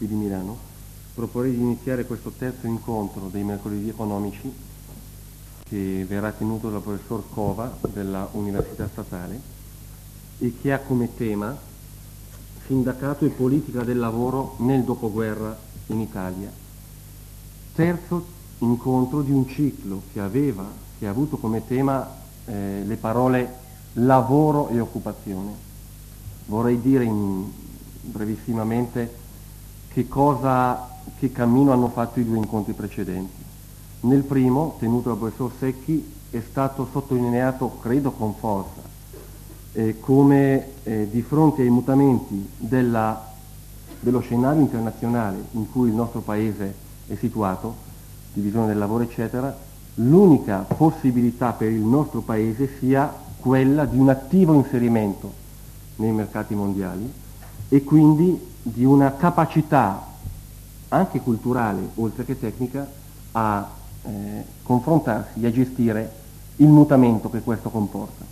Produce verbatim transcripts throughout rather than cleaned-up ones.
qui di Milano, proporrei di iniziare questo terzo incontro dei mercoledì economici che verrà tenuto dal professor Cova della Università Statale e che ha come tema sindacato e politica del lavoro nel dopoguerra in Italia. Terzo incontro di un ciclo che aveva, che ha avuto come tema eh, le parole lavoro e occupazione. Vorrei dire in, brevissimamente che cosa, che cammino hanno fatto i due incontri precedenti. Nel primo, tenuto dal professor Secchi, è stato sottolineato, credo con forza, eh, come eh, di fronte ai mutamenti della, dello scenario internazionale in cui il nostro paese è situato, divisione del lavoro eccetera, l'unica possibilità per il nostro paese sia quella di un attivo inserimento nei mercati mondiali e quindi di una capacità anche culturale, oltre che tecnica, a eh, confrontarsi e a gestire il mutamento che questo comporta.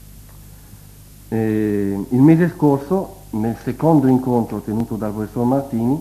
Eh, il mese scorso, nel secondo incontro tenuto dal professor Martini,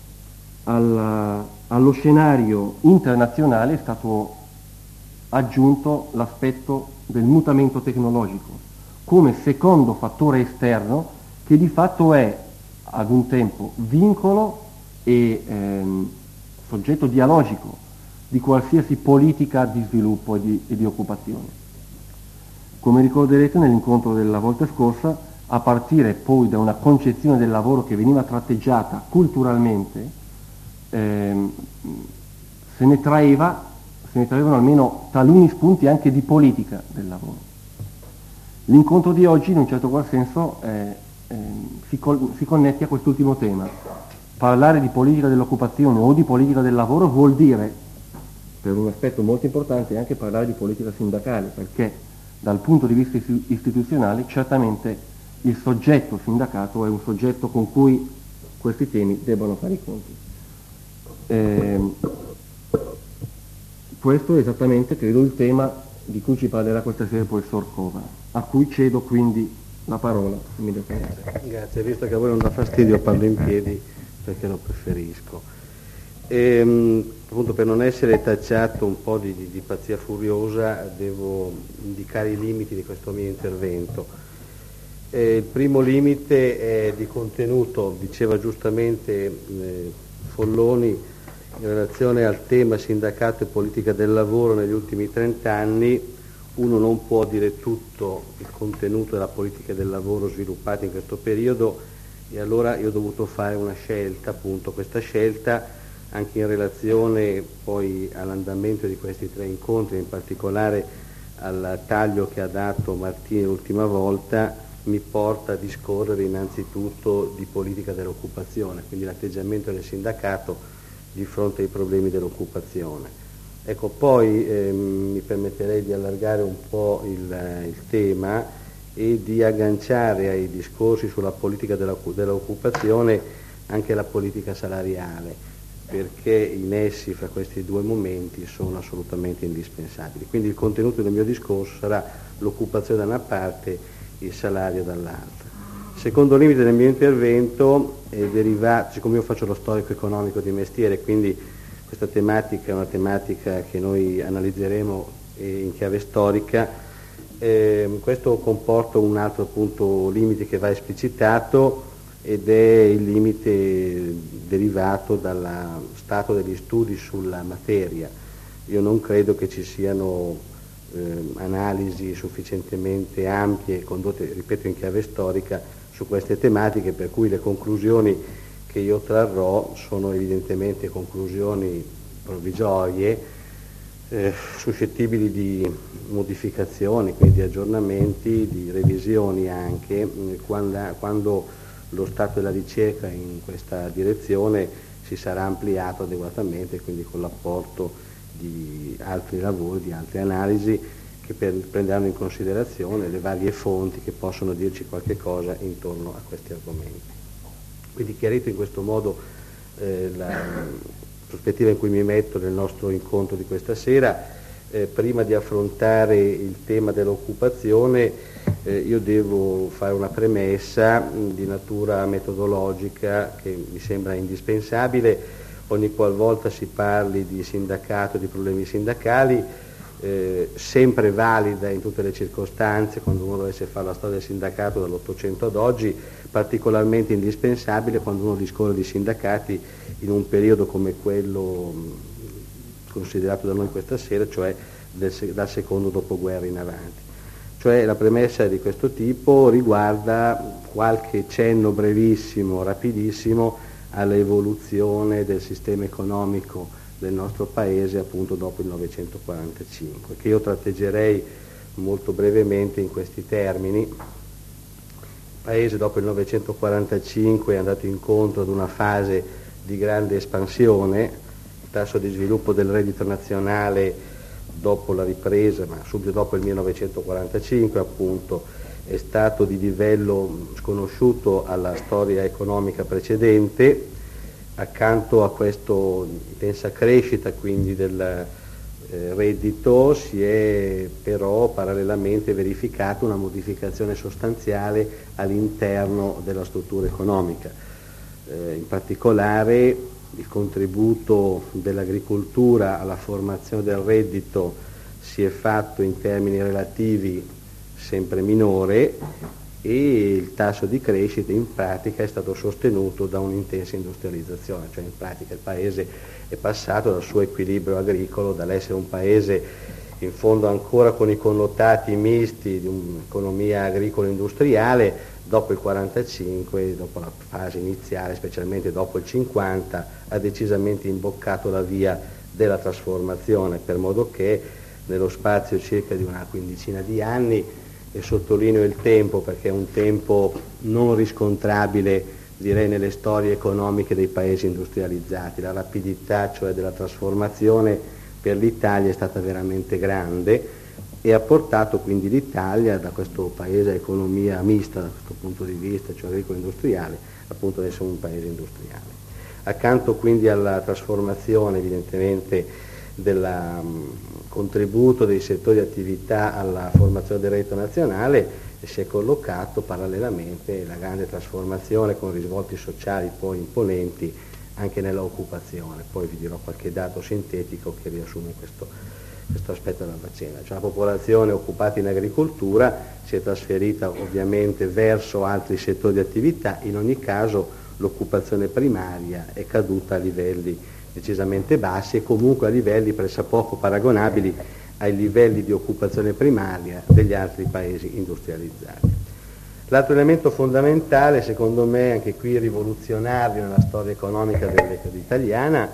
alla, allo scenario internazionale è stato aggiunto l'aspetto del mutamento tecnologico come secondo fattore esterno che di fatto è ad un tempo vincolo e ehm, soggetto dialogico di qualsiasi politica di sviluppo e di, e di occupazione. Come ricorderete nell'incontro della volta scorsa, a partire poi da una concezione del lavoro che veniva tratteggiata culturalmente, ehm, se ne traeva, se ne traevano almeno taluni spunti anche di politica del lavoro. L'incontro di oggi, in un certo qual senso, eh, eh, si, col- si connette a quest'ultimo tema. Parlare di politica dell'occupazione o di politica del lavoro vuol dire, per un aspetto molto importante, anche parlare di politica sindacale, perché dal punto di vista istituzionale certamente il soggetto sindacato è un soggetto con cui questi temi debbono fare i conti. Eh, questo è esattamente, credo, il tema di cui ci parlerà questa sera il professor Cova, a cui cedo quindi la parola immediatamente. Grazie, visto che a voi non dà fastidio parlo in piedi perché lo preferisco. E, appunto, per non essere tacciato un po' di, di, di pazzia furiosa devo indicare i limiti di questo mio intervento. E il primo limite è di contenuto, diceva giustamente eh, Folloni, in relazione al tema sindacato e politica del lavoro negli ultimi trent'anni, uno non può dire tutto il contenuto della politica del lavoro sviluppata in questo periodo e allora io ho dovuto fare una scelta, appunto questa scelta anche in relazione poi all'andamento di questi tre incontri, in particolare al taglio che ha dato Martini l'ultima volta, mi porta a discorrere innanzitutto di politica dell'occupazione, quindi l'atteggiamento del sindacato di fronte ai problemi dell'occupazione. Ecco, poi eh, mi permetterei di allargare un po' il, il tema e di agganciare ai discorsi sulla politica della, dell'occupazione anche la politica salariale, perché i nessi fra questi due momenti sono assolutamente indispensabili. Quindi il contenuto del mio discorso sarà l'occupazione da una parte, il salario dall'altra. Il secondo limite del mio intervento è derivato, siccome io faccio lo storico economico di mestiere, quindi questa tematica è una tematica che noi analizzeremo in chiave storica, eh, questo comporta un altro appunto limite che va esplicitato ed è il limite derivato dallo stato degli studi sulla materia. Io non credo che ci siano eh, analisi sufficientemente ampie condotte, ripeto, in chiave storica su queste tematiche, per cui le conclusioni che io trarrò sono evidentemente conclusioni provvisorie, eh, suscettibili di modificazioni, quindi di aggiornamenti, di revisioni anche, eh, quando, quando lo stato della ricerca in questa direzione si sarà ampliato adeguatamente, quindi con l'apporto di altri lavori, di altre analisi, che per, prenderanno in considerazione le varie fonti che possono dirci qualche cosa intorno a questi argomenti. Quindi chiarito in questo modo eh, la prospettiva in cui mi metto nel nostro incontro di questa sera, eh, prima di affrontare il tema dell'occupazione Eh, io devo fare una premessa mh, di natura metodologica che mi sembra indispensabile ogni qualvolta si parli di sindacato, di problemi sindacali, eh, sempre valida in tutte le circostanze, quando uno dovesse fare la storia del sindacato dall'Ottocento ad oggi, particolarmente indispensabile quando uno discorre di sindacati in un periodo come quello mh, considerato da noi questa sera, cioè del, dal secondo dopoguerra in avanti. Cioè la premessa di questo tipo riguarda qualche cenno brevissimo, rapidissimo, all'evoluzione del sistema economico del nostro paese appunto dopo il novecentoquarantacinque, che io tratteggerei molto brevemente in questi termini. Il paese dopo il novecentoquarantacinque è andato incontro ad una fase di grande espansione, il tasso di sviluppo del reddito nazionale dopo la ripresa, ma subito dopo il millenovecentoquarantacinque appunto, è stato di livello sconosciuto alla storia economica precedente. Accanto a questa intensa crescita quindi del eh, reddito si è però parallelamente verificata una modificazione sostanziale all'interno della struttura economica. Eh, in particolare il contributo dell'agricoltura alla formazione del reddito si è fatto in termini relativi sempre minore e il tasso di crescita in pratica è stato sostenuto da un'intensa industrializzazione, cioè in pratica il paese è passato dal suo equilibrio agricolo, dall'essere un paese in fondo ancora con i connotati misti di un'economia agricola-industriale, dopo il quarantacinque, dopo la fase iniziale, specialmente dopo il cinquanta, ha decisamente imboccato la via della trasformazione, per modo che nello spazio circa di una quindicina di anni, e sottolineo il tempo perché è un tempo non riscontrabile direi nelle storie economiche dei paesi industrializzati, la rapidità cioè della trasformazione per l'Italia è stata veramente grande e ha portato quindi l'Italia da questo paese a economia mista da questo punto di vista, cioè agricolo-industriale, appunto ad essere un paese industriale. Accanto quindi alla trasformazione evidentemente del contributo dei settori di attività alla formazione del reddito nazionale si è collocato parallelamente la grande trasformazione con risvolti sociali poi imponenti anche nell'occupazione. Poi vi dirò qualche dato sintetico che riassume questo, questo aspetto della faccenda. Cioè, la popolazione occupata in agricoltura si è trasferita ovviamente verso altri settori di attività, in ogni caso l'occupazione primaria è caduta a livelli decisamente bassi e comunque a livelli pressappoco paragonabili ai livelli di occupazione primaria degli altri paesi industrializzati. L'altro elemento fondamentale, secondo me, anche qui rivoluzionario nella storia economica dell'economia italiana,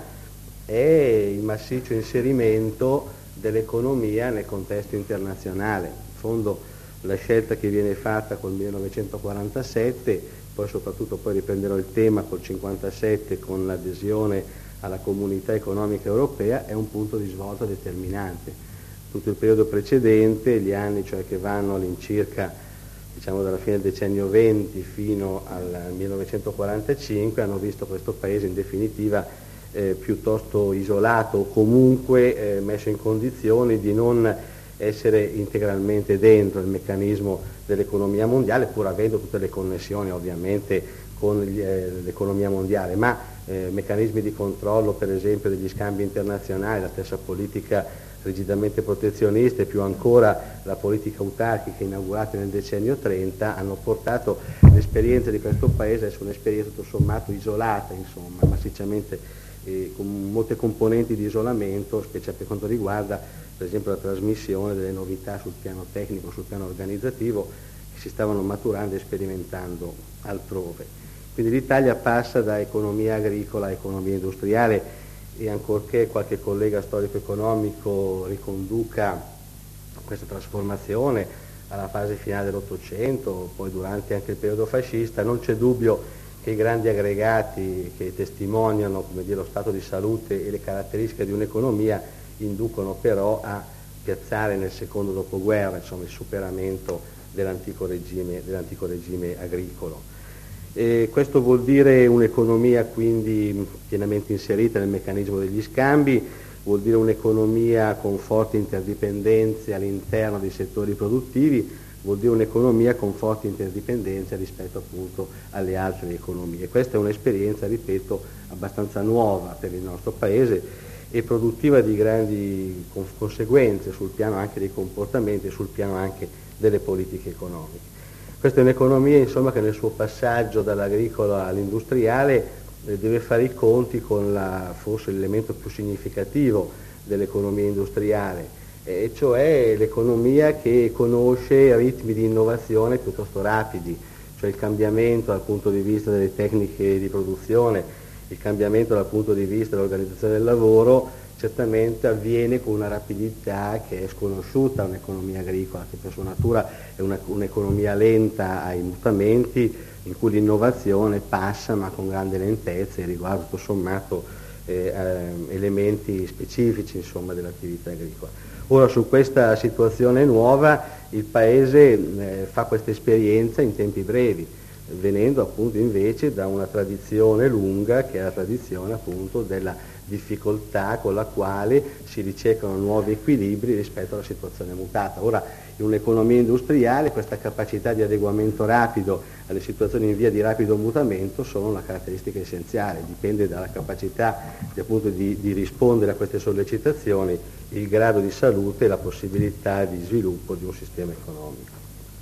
è il massiccio inserimento dell'economia nel contesto internazionale. In fondo la scelta che viene fatta col millenovecentoquarantasette, poi soprattutto poi riprenderò il tema col cinquantasette con l'adesione alla comunità economica europea, è un punto di svolta determinante. Tutto il periodo precedente, gli anni cioè che vanno all'incirca diciamo dalla fine del decennio venti fino al millenovecentoquarantacinque, hanno visto questo paese in definitiva eh, piuttosto isolato o comunque eh, messo in condizioni di non essere integralmente dentro il meccanismo dell'economia mondiale, pur avendo tutte le connessioni ovviamente con gli, eh, l'economia mondiale, ma eh, meccanismi di controllo per esempio degli scambi internazionali, la stessa politica rigidamente protezionista e più ancora la politica autarchica inaugurata nel decennio trenta hanno portato l'esperienza di questo paese a essere un'esperienza tutto sommato isolata, insomma, massicciamente eh, con molte componenti di isolamento, specie per quanto riguarda per esempio la trasmissione delle novità sul piano tecnico, sul piano organizzativo che si stavano maturando e sperimentando altrove. Quindi l'Italia passa da economia agricola a economia industriale e ancorché qualche collega storico-economico riconduca questa trasformazione alla fase finale dell'Ottocento, poi durante anche il periodo fascista, non c'è dubbio che i grandi aggregati che testimoniano come dire, lo stato di salute e le caratteristiche di un'economia inducono però a piazzare nel secondo dopoguerra insomma, il superamento dell'antico regime, dell'antico regime agricolo. E questo vuol dire un'economia quindi pienamente inserita nel meccanismo degli scambi, vuol dire un'economia con forti interdipendenze all'interno dei settori produttivi, vuol dire un'economia con forti interdipendenze rispetto appunto alle altre economie. Questa è un'esperienza, ripeto, abbastanza nuova per il nostro Paese e produttiva di grandi conseguenze sul piano anche dei comportamenti e sul piano anche delle politiche economiche. Questa è un'economia insomma che nel suo passaggio dall'agricola all'industriale eh, deve fare i conti con la, forse l'elemento più significativo dell'economia industriale, e cioè l'economia che conosce ritmi di innovazione piuttosto rapidi, cioè il cambiamento dal punto di vista delle tecniche di produzione, il cambiamento dal punto di vista dell'organizzazione del lavoro certamente avviene con una rapidità che è sconosciuta a un'economia agricola, che per sua natura è una, un'economia lenta ai mutamenti, in cui l'innovazione passa ma con grande lentezza e riguarda tutto sommato eh, eh, elementi specifici insomma, dell'attività agricola. Ora su questa situazione nuova il Paese eh, fa questa esperienza in tempi brevi, venendo appunto invece da una tradizione lunga che è la tradizione appunto della difficoltà con la quale si ricercano nuovi equilibri rispetto alla situazione mutata. Ora in un'economia industriale questa capacità di adeguamento rapido alle situazioni in via di rapido mutamento sono una caratteristica essenziale, dipende dalla capacità di, appunto, di, di rispondere a queste sollecitazioni, il grado di salute e la possibilità di sviluppo di un sistema economico.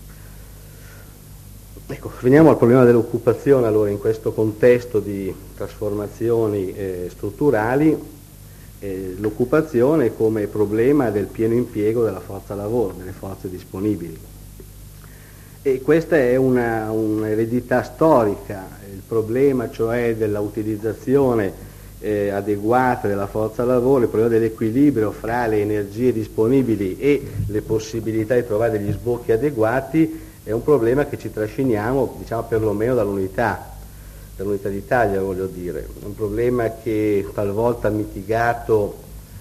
Ecco, veniamo al problema dell'occupazione allora in questo contesto di trasformazioni eh, strutturali, eh, l'occupazione come problema del pieno impiego della forza lavoro, delle forze disponibili. E questa è una, un'eredità storica, il problema cioè della utilizzazione eh, adeguata della forza lavoro, il problema dell'equilibrio fra le energie disponibili e le possibilità di trovare degli sbocchi adeguati è un problema che ci trasciniamo, diciamo, perlomeno dall'unità, dall'unità d'Italia voglio dire, è un problema che talvolta mitigato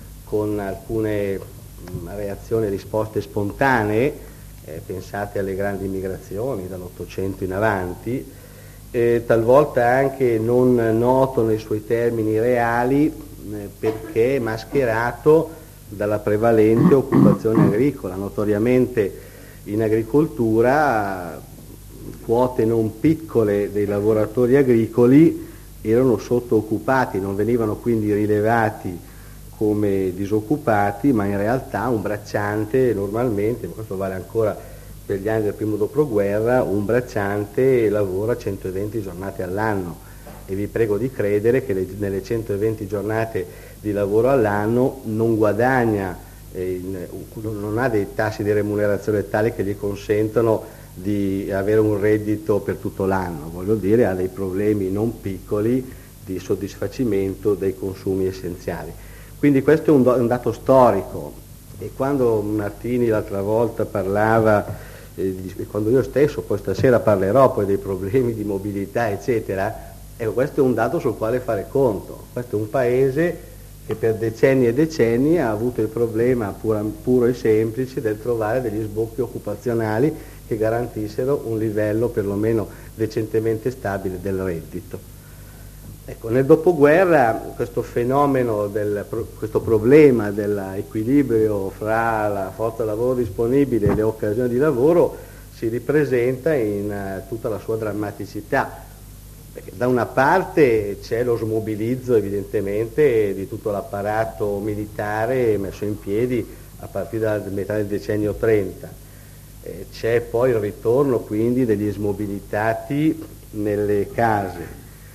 con alcune mh, reazioni e risposte spontanee, eh, pensate alle grandi migrazioni dall'Ottocento in avanti, eh, talvolta anche non noto nei suoi termini reali eh, perché è mascherato dalla prevalente occupazione agricola, notoriamente in agricoltura quote non piccole dei lavoratori agricoli erano sottooccupati, non venivano quindi rilevati come disoccupati, ma in realtà un bracciante normalmente, questo vale ancora per gli anni del primo dopoguerra, un bracciante lavora centoventi giornate all'anno e vi prego di credere che le, nelle centoventi giornate di lavoro all'anno non guadagna, eh, non ha dei tassi di remunerazione tali che gli consentono di avere un reddito per tutto l'anno, voglio dire ha dei problemi non piccoli di soddisfacimento dei consumi essenziali. Quindi questo è un, do, un dato storico e quando Martini l'altra volta parlava, eh, di, quando io stesso poi stasera parlerò poi dei problemi di mobilità eccetera, ecco questo è un dato sul quale fare conto, questo è un paese che per decenni e decenni ha avuto il problema pura, puro e semplice del trovare degli sbocchi occupazionali che garantissero un livello perlomeno decentemente stabile del reddito. Ecco, nel dopoguerra questo fenomeno, del, questo problema dell'equilibrio fra la forza lavoro disponibile e le occasioni di lavoro si ripresenta in uh, tutta la sua drammaticità. Perché da una parte c'è lo smobilizzo evidentemente di tutto l'apparato militare messo in piedi a partire dalla metà del decennio trenta, eh, c'è poi il ritorno quindi degli smobilitati nelle case,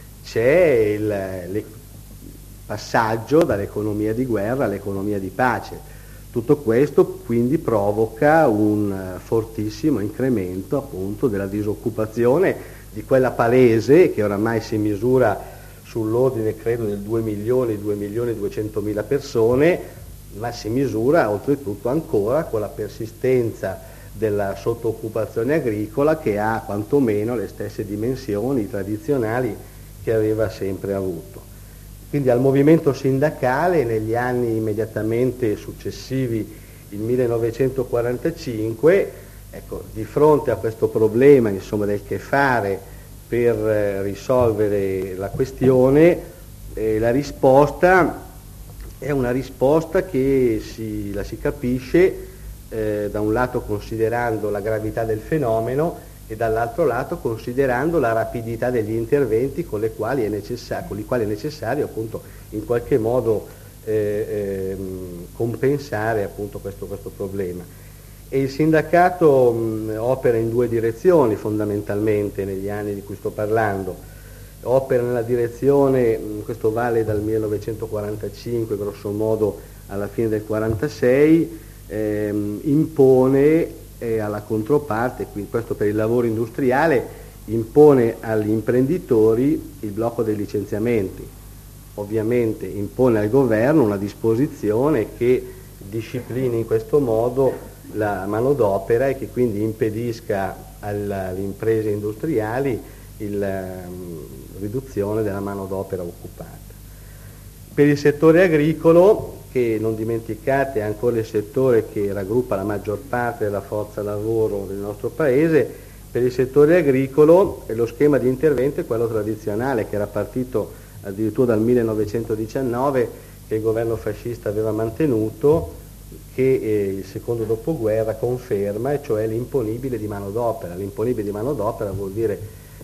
c'è il, il passaggio dall'economia di guerra all'economia di pace. Tutto questo quindi provoca un fortissimo incremento appunto della disoccupazione, di quella palese che oramai si misura sull'ordine credo del due milioni, due milioni duecentomila persone, ma si misura oltretutto ancora con la persistenza della sottooccupazione agricola che ha quantomeno le stesse dimensioni tradizionali che aveva sempre avuto. Quindi al movimento sindacale negli anni immediatamente successivi il millenovecentoquarantacinque, ecco, di fronte a questo problema insomma, del che fare per eh, risolvere la questione, eh, la risposta è una risposta che si, la si capisce eh, da un lato considerando la gravità del fenomeno e dall'altro lato considerando la rapidità degli interventi con, le quali è necessario, con i quali è necessario appunto in qualche modo eh, ehm, compensare appunto questo, questo problema. E il sindacato mh, opera in due direzioni fondamentalmente negli anni di cui sto parlando. Opera nella direzione, mh, questo vale dal millenovecentoquarantacinque grosso modo alla fine del quarantasei, ehm, impone eh, alla controparte, quindi questo per il lavoro industriale, impone agli imprenditori il blocco dei licenziamenti. Ovviamente impone al governo una disposizione che disciplini in questo modo la manodopera e che quindi impedisca alla, alle imprese industriali la um, riduzione della manodopera occupata. Per il settore agricolo, che non dimenticate è ancora il settore che raggruppa la maggior parte della forza lavoro del nostro paese, per il settore agricolo lo schema di intervento è quello tradizionale che era partito addirittura dal millenovecentodiciannove, che il governo fascista aveva mantenuto, che eh, il secondo dopoguerra conferma, e cioè l'imponibile di manodopera. L'imponibile di manodopera vuol dire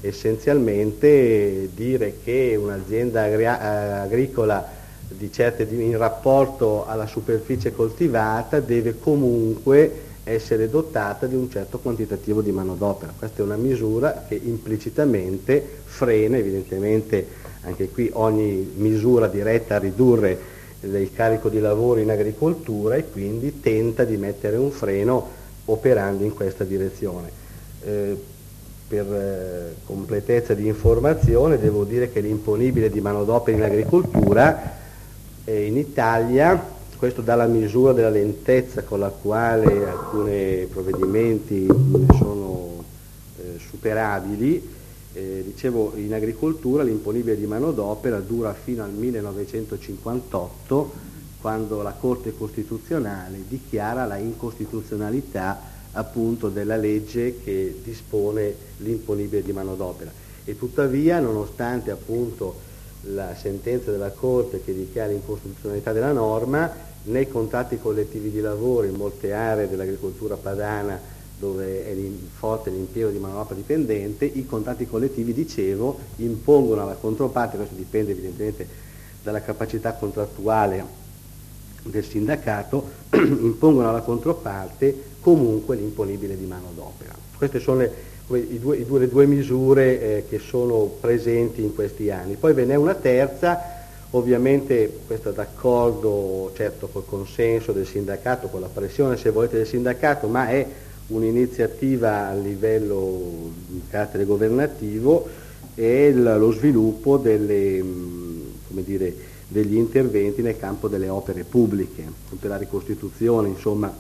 essenzialmente dire che un'azienda agri- agricola di certe, in rapporto alla superficie coltivata deve comunque essere dotata di un certo quantitativo di manodopera. Questa è una misura che implicitamente frena, evidentemente anche qui ogni misura diretta a ridurre il carico di lavoro in agricoltura, e quindi tenta di mettere un freno operando in questa direzione. Eh, per eh, completezza di informazione devo dire che l'imponibile di manodopera in agricoltura eh, in Italia, questo dà la misura della lentezza con la quale alcuni provvedimenti sono eh, superabili. Eh, dicevo, in agricoltura l'imponibile di manodopera dura fino al millenovecentocinquantotto, quando la Corte Costituzionale dichiara la incostituzionalità appunto della legge che dispone l'imponibile di manodopera. E tuttavia, nonostante appunto la sentenza della Corte che dichiara l'incostituzionalità della norma, nei contratti collettivi di lavoro in molte aree dell'agricoltura padana dove è forte l'impiego di manodopera dipendente, i contratti collettivi, dicevo, impongono alla controparte, questo dipende evidentemente dalla capacità contrattuale del sindacato, impongono alla controparte comunque l'imponibile di manodopera. Queste sono le, i due, i due, le due misure eh, che sono presenti in questi anni. Poi ve n'è una terza, ovviamente questa d'accordo certo col consenso del sindacato, con la pressione se volete del sindacato, ma è un'iniziativa a livello di carattere governativo, è lo sviluppo delle, come dire, degli interventi nel campo delle opere pubbliche, per la ricostituzione insomma,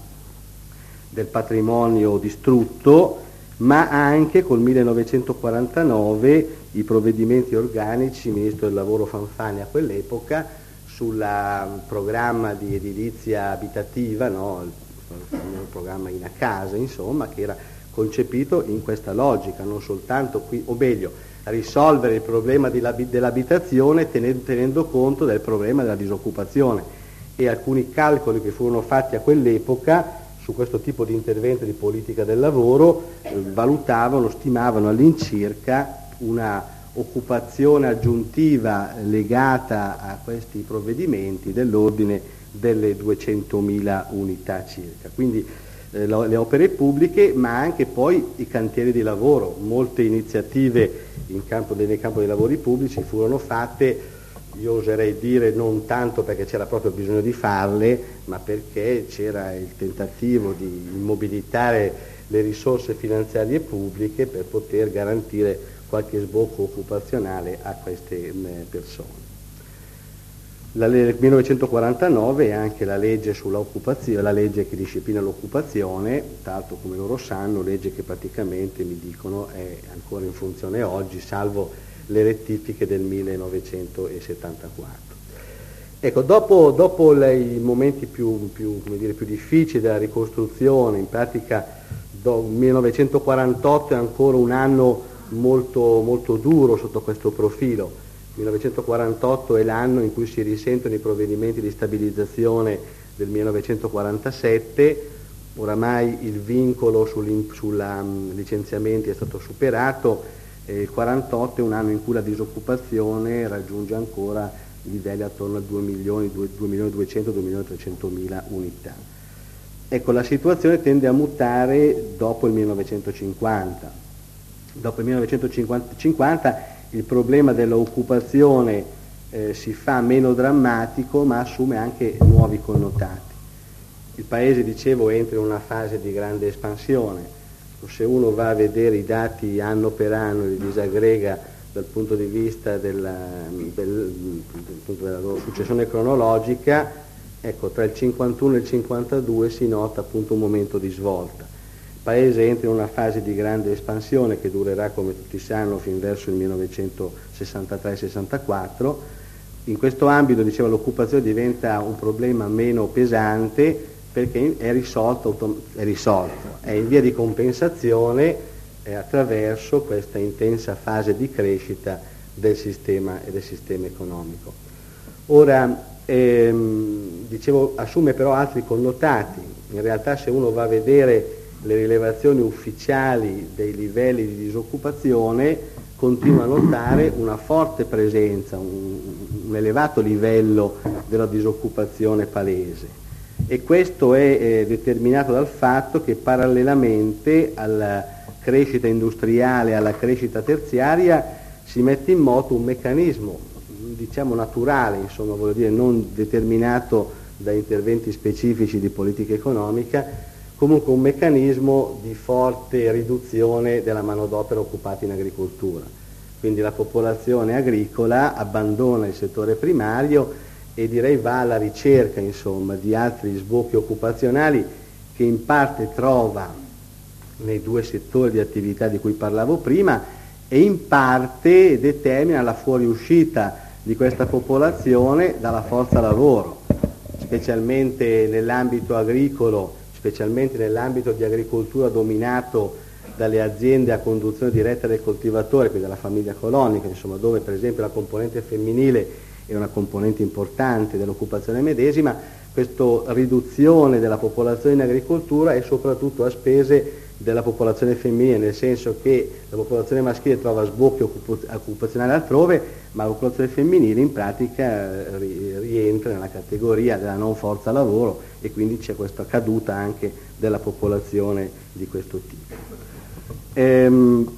del patrimonio distrutto, ma anche col millenovecentoquarantanove i provvedimenti organici, il ministro del lavoro Fanfani a quell'epoca, sul programma di edilizia abitativa, no? il programma in a casa, insomma, che era concepito in questa logica, non soltanto qui, o meglio, risolvere il problema dell'abitazione tenendo, tenendo conto del problema della disoccupazione, e alcuni calcoli che furono fatti a quell'epoca su questo tipo di intervento di politica del lavoro eh, valutavano, stimavano all'incirca una occupazione aggiuntiva legata a questi provvedimenti dell'ordine delle duecentomila unità circa. Quindi eh, lo, le opere pubbliche, ma anche poi i cantieri di lavoro. Molte iniziative in campo dei, nel campo dei lavori pubblici furono fatte, io oserei dire non tanto perché c'era proprio bisogno di farle, ma perché c'era il tentativo di immobilitare le risorse finanziarie pubbliche per poter garantire qualche sbocco occupazionale a queste eh, persone. La legge millenovecentoquarantanove è anche la legge sull'occupazione, la legge che disciplina l'occupazione, tra l'altro come loro sanno, legge che praticamente mi dicono è ancora in funzione oggi, salvo le rettifiche del millenovecentosettantaquattro. Ecco, dopo, dopo le, i momenti più, più, come dire, più difficili della ricostruzione, in pratica do, millenovecentoquarantotto è ancora un anno molto, molto duro sotto questo profilo. millenovecentoquarantotto è l'anno in cui si risentono i provvedimenti di stabilizzazione del millenovecentoquarantasette, oramai il vincolo sui um, licenziamenti è stato superato, e il quarantotto è un anno in cui la disoccupazione raggiunge ancora livelli attorno a due milioni, due milioni duecento, due milioni trecento mila unità. Ecco, la situazione tende a mutare dopo il millenovecentocinquanta. Dopo il millenovecentocinquanta il problema dell'occupazione eh, si fa meno drammatico, ma assume anche nuovi connotati. Il Paese, dicevo, entra in una fase di grande espansione. Se uno va a vedere i dati anno per anno, li disaggrega dal punto di vista della, del, della loro successione cronologica, ecco, tra il cinquantuno e il cinquantadue si nota appunto un momento di svolta. Il Paese entra in una fase di grande espansione che durerà, come tutti sanno, fin verso il millenovecentosessantatré sessantaquattro. In questo ambito, dicevo, l'occupazione diventa un problema meno pesante perché è risolto, è risolto, è in via di compensazione eh, attraverso questa intensa fase di crescita del sistema e del sistema economico. Ora, ehm, dicevo, assume però altri connotati. In realtà, se uno va a vedere le rilevazioni ufficiali dei livelli di disoccupazione, continua a notare una forte presenza, un, un elevato livello della disoccupazione palese. E questo è eh, determinato dal fatto che parallelamente alla crescita industriale, alla crescita terziaria, si mette in moto un meccanismo, diciamo naturale, insomma, voglio dire, non determinato da interventi specifici di politica economica, comunque un meccanismo di forte riduzione della manodopera occupata in agricoltura. Quindi la popolazione agricola abbandona il settore primario e direi va alla ricerca, insomma, di altri sbocchi occupazionali che in parte trova nei due settori di attività di cui parlavo prima e in parte determina la fuoriuscita di questa popolazione dalla forza lavoro, specialmente nell'ambito agricolo, specialmente nell'ambito di agricoltura dominato dalle aziende a conduzione diretta del coltivatore, quindi dalla famiglia colonica, insomma, dove per esempio la componente femminile è una componente importante dell'occupazione medesima. Questa riduzione della popolazione in agricoltura è soprattutto a spese della popolazione femminile, nel senso che la popolazione maschile trova sbocchi occupazionali altrove, ma la popolazione femminile in pratica rientra nella categoria della non forza lavoro e quindi c'è questa caduta anche della popolazione di questo tipo. Ehm,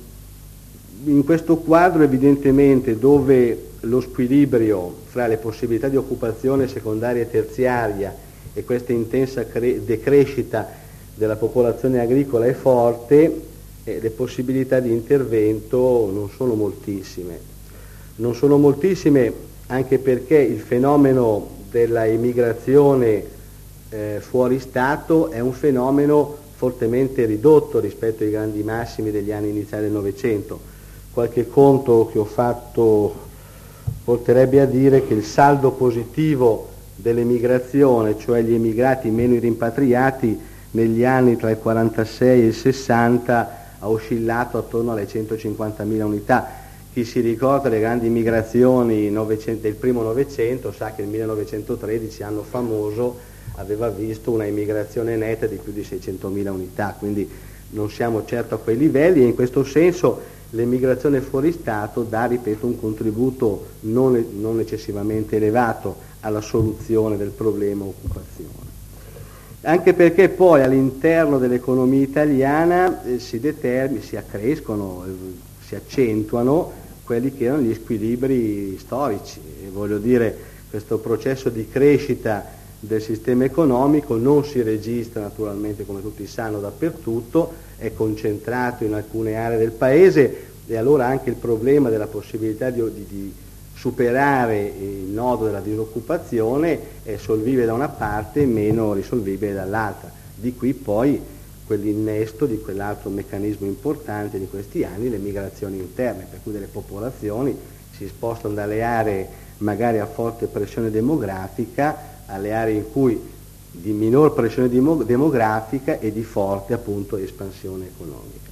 in questo quadro evidentemente dove lo squilibrio fra le possibilità di occupazione secondaria e terziaria e questa intensa cre- decrescita della popolazione agricola è forte, eh, le possibilità di intervento non sono moltissime. Non sono moltissime anche perché il fenomeno della emigrazione eh, fuori Stato è un fenomeno fortemente ridotto rispetto ai grandi massimi degli anni iniziali del Novecento. Qualche conto che ho fatto porterebbe a dire che il saldo positivo dell'emigrazione, cioè gli emigrati meno i rimpatriati, negli anni tra il quarantasei e il sessanta ha oscillato attorno alle centocinquantamila unità. Chi si ricorda le grandi migrazioni del primo Novecento sa che il millenovecentotredici, anno famoso, aveva visto una emigrazione netta di più di seicentomila unità, quindi non siamo certo a quei livelli e in questo senso l'emigrazione fuori Stato dà, ripeto, un contributo non, non eccessivamente elevato alla soluzione del problema occupazione. Anche perché poi all'interno dell'economia italiana eh, si determinano, si accrescono, eh, si accentuano quelli che erano gli squilibri storici. E voglio dire, questo processo di crescita del sistema economico non si registra naturalmente, come tutti sanno, dappertutto, è concentrato in alcune aree del Paese e allora anche il problema della possibilità di, di, di superare il nodo della disoccupazione è solvibile da una parte e meno risolvibile dall'altra. Di qui poi quell'innesto di quell'altro meccanismo importante di questi anni, le migrazioni interne, per cui delle popolazioni si spostano dalle aree magari a forte pressione demografica alle aree in cui di minor pressione demografica e di forte appunto espansione economica.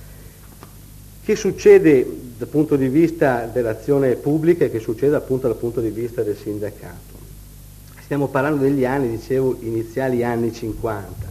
Che succede dal punto di vista dell'azione pubblica e che succede appunto dal punto di vista del sindacato? Stiamo parlando degli anni, dicevo, iniziali anni cinquanta.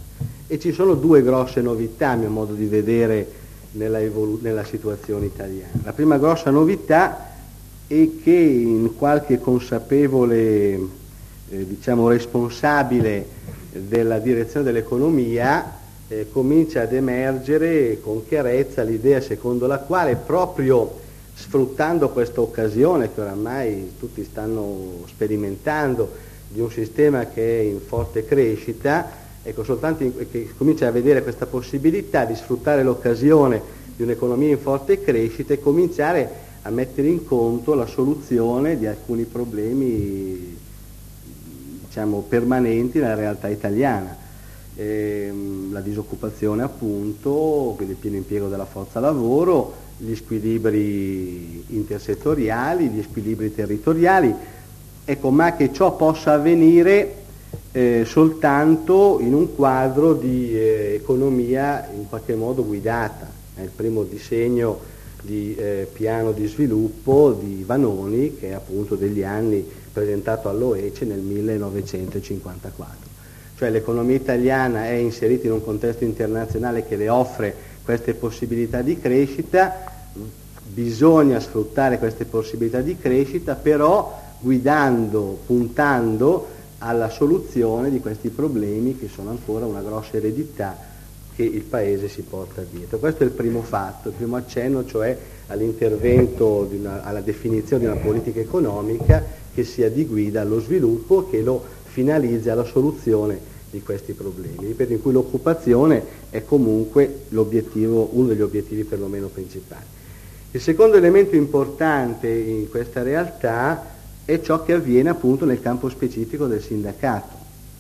E ci sono due grosse novità, a mio modo di vedere, nella, evolu- nella situazione italiana. La prima grossa novità è che in qualche consapevole, eh, diciamo, responsabile della direzione dell'economia eh, comincia ad emergere con chiarezza l'idea secondo la quale, proprio sfruttando questa occasione che oramai tutti stanno sperimentando di un sistema che è in forte crescita, ecco, soltanto in, che comincia a vedere questa possibilità di sfruttare l'occasione di un'economia in forte crescita e cominciare a mettere in conto la soluzione di alcuni problemi, diciamo, permanenti nella realtà italiana. Ehm, la disoccupazione, appunto, quindi il pieno impiego della forza lavoro, gli squilibri intersettoriali, gli squilibri territoriali, ecco, ma che ciò possa avvenire eh, soltanto in un quadro di eh, economia in qualche modo guidata. È il primo disegno di eh, piano di sviluppo di Vanoni, che è appunto degli anni presentato all'O E C E nel millenovecentocinquantaquattro. Cioè l'economia italiana è inserita in un contesto internazionale che le offre queste possibilità di crescita, bisogna sfruttare queste possibilità di crescita, però guidando, puntando alla soluzione di questi problemi che sono ancora una grossa eredità che il Paese si porta dietro. Questo è il primo fatto, il primo accenno, cioè all'intervento, di una, alla definizione di una politica economica che sia di guida allo sviluppo, che lo finalizzi alla soluzione di questi problemi, ripeto, in cui l'occupazione è comunque l'obiettivo, uno degli obiettivi perlomeno principali. Il secondo elemento importante in questa realtà è ciò che avviene appunto nel campo specifico del sindacato.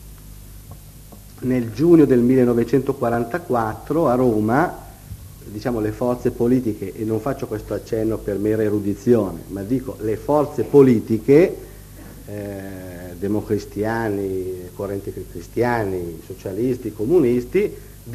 Nel giugno del millenovecentoquarantaquattro a Roma, diciamo, le forze politiche, e non faccio questo accenno per mera erudizione, ma dico le forze politiche, eh, democristiani, correnti cristiani, socialisti, comunisti,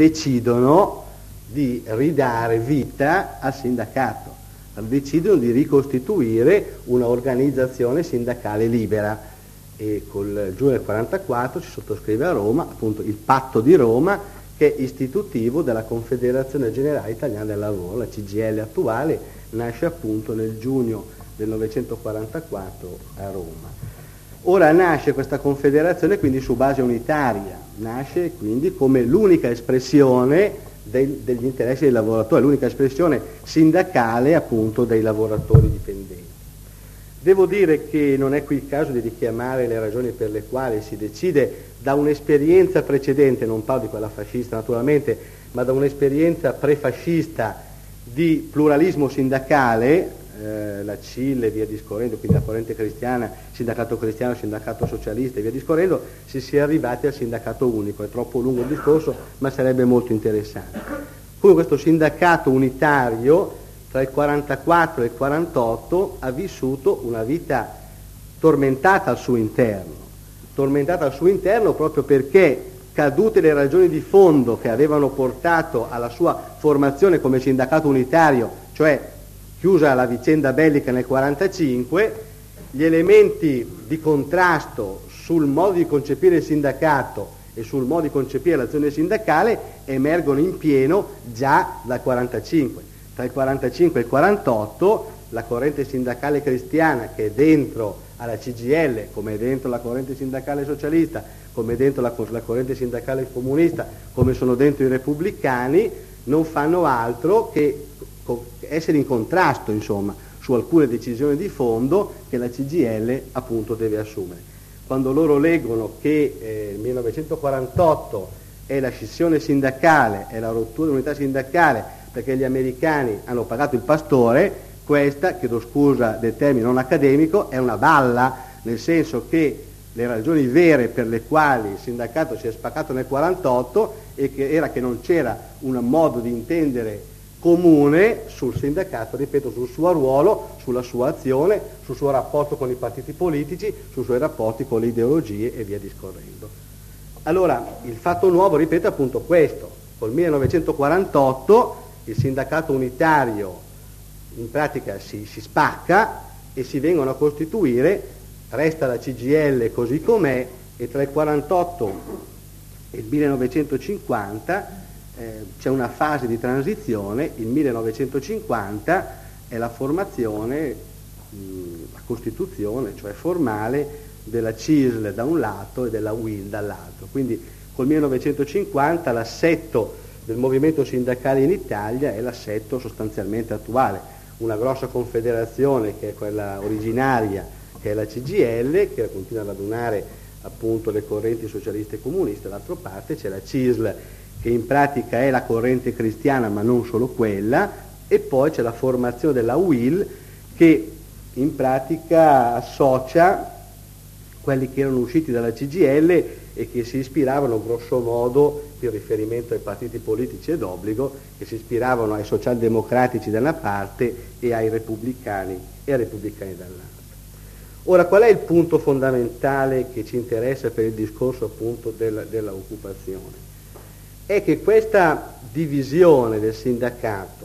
decidono di ridare vita al sindacato, decidono di ricostituire una organizzazione sindacale libera. E col giugno del quarantaquattro si sottoscrive a Roma appunto il Patto di Roma, che è istitutivo della Confederazione Generale Italiana del Lavoro. La C G I L attuale nasce appunto nel giugno del novecentokwarantaquattro a Roma. Ora nasce questa confederazione quindi su base unitaria, nasce quindi come l'unica espressione dei, degli interessi dei lavoratori, l'unica espressione sindacale appunto dei lavoratori dipendenti. Devo dire che non è qui il caso di richiamare le ragioni per le quali si decide da un'esperienza precedente, non parlo di quella fascista naturalmente, ma da un'esperienza prefascista di pluralismo sindacale, eh, la C I L e via discorrendo, quindi la corrente cristiana, sindacato cristiano, sindacato socialista e via discorrendo, si sia arrivati al sindacato unico. È troppo lungo il discorso, ma sarebbe molto interessante. Comunque questo sindacato unitario tra il quarantaquattro e il quarantotto ha vissuto una vita tormentata al suo interno, tormentata al suo interno proprio perché, cadute le ragioni di fondo che avevano portato alla sua formazione come sindacato unitario, cioè chiusa la vicenda bellica nel quarantacinque, gli elementi di contrasto sul modo di concepire il sindacato e sul modo di concepire l'azione sindacale emergono in pieno già dal quarantacinque. Tra il quarantacinque e il quarantotto la corrente sindacale cristiana, che è dentro alla C G I L, come è dentro la corrente sindacale socialista, come è dentro la, la corrente sindacale comunista, come sono dentro i repubblicani, non fanno altro che essere in contrasto, insomma, su alcune decisioni di fondo che la C G I L appunto deve assumere. Quando loro leggono che eh, il millenovecentoquarantotto è la scissione sindacale, è la rottura dell'unità sindacale, perché gli americani hanno pagato il pastore, questa, chiedo scusa del termine non accademico, è una balla, nel senso che le ragioni vere per le quali il sindacato si è spaccato nel quarantotto e che era che non c'era un modo di intendere comune sul sindacato, ripeto, sul suo ruolo, sulla sua azione, sul suo rapporto con i partiti politici, sui suoi rapporti con le ideologie e via discorrendo. Allora, il fatto nuovo, ripeto, è appunto questo. Col millenovecentoquarantotto il sindacato unitario in pratica si, si spacca e si vengono a costituire, resta la C G I L così com'è, e tra il quarantotto il millenovecentocinquanta eh, c'è una fase di transizione, il millenovecentocinquanta è la formazione, mh, la costituzione, cioè formale, della C I S L da un lato e della U I L dall'altro. Quindi col millenovecentocinquanta l'assetto del movimento sindacale in Italia è l'assetto sostanzialmente attuale, una grossa confederazione che è quella originaria, che è la C G I L, che continua a radunare appunto le correnti socialiste e comuniste, dall'altra parte c'è la C I S L, che in pratica è la corrente cristiana ma non solo quella, e poi c'è la formazione della U I L, che in pratica associa quelli che erano usciti dalla C G I L e che si ispiravano grosso modo, in riferimento ai partiti politici è d'obbligo, che si ispiravano ai socialdemocratici da una parte e ai repubblicani e ai repubblicani dall'altra. Ora, qual è il punto fondamentale che ci interessa per il discorso appunto della, della occupazione? È che questa divisione del sindacato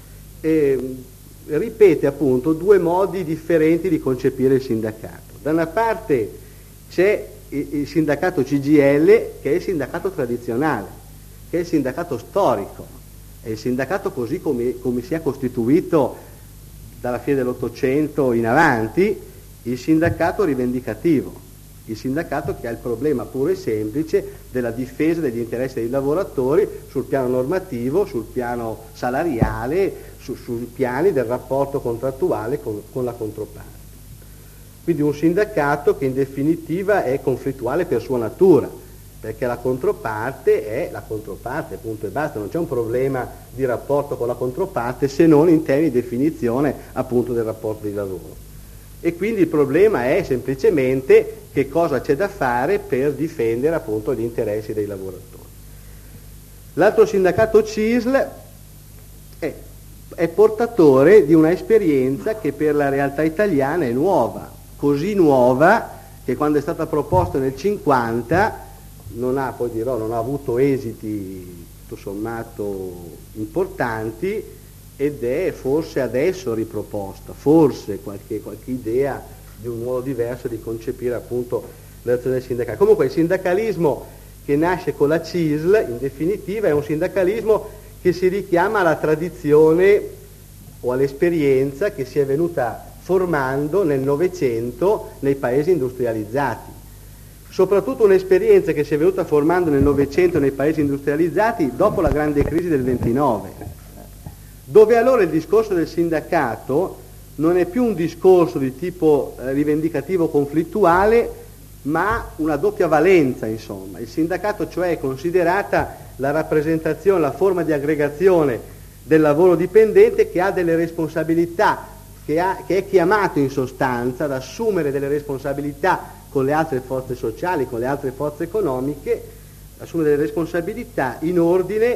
eh, ripete appunto due modi differenti di concepire il sindacato. Da una parte c'è il sindacato C G I L, che è il sindacato tradizionale, che è il sindacato storico, è il sindacato così come, come si è costituito dalla fine dell'Ottocento in avanti, il sindacato rivendicativo, il sindacato che ha il problema puro e semplice della difesa degli interessi dei lavoratori sul piano normativo, sul piano salariale, su, sui piani del rapporto contrattuale con, con la controparte. Quindi un sindacato che in definitiva è conflittuale per sua natura, perché la controparte è la controparte, punto e basta, non c'è un problema di rapporto con la controparte se non in termini di definizione appunto del rapporto di lavoro. E quindi il problema è semplicemente che cosa c'è da fare per difendere appunto gli interessi dei lavoratori. L'altro sindacato C I S L è, è portatore di una esperienza che per la realtà italiana è nuova, così nuova che quando è stata proposta nel cinquanta non ha, poi dirò, non ha avuto esiti tutto sommato importanti ed è forse adesso riproposta, forse qualche, qualche idea di un modo diverso di concepire appunto l'azione sindacale. Comunque il sindacalismo che nasce con la C I S L in definitiva è un sindacalismo che si richiama alla tradizione o all'esperienza che si è venuta formando nel Novecento nei paesi industrializzati. Soprattutto un'esperienza che si è venuta formando nel Novecento nei paesi industrializzati dopo la grande crisi del ventinove, dove allora il discorso del sindacato non è più un discorso di tipo eh, rivendicativo conflittuale, ma una doppia valenza, insomma. Il sindacato cioè è considerata la rappresentazione, la forma di aggregazione del lavoro dipendente che ha delle responsabilità, che, ha, che è chiamato in sostanza ad assumere delle responsabilità con le altre forze sociali, con le altre forze economiche, assumere delle responsabilità in ordine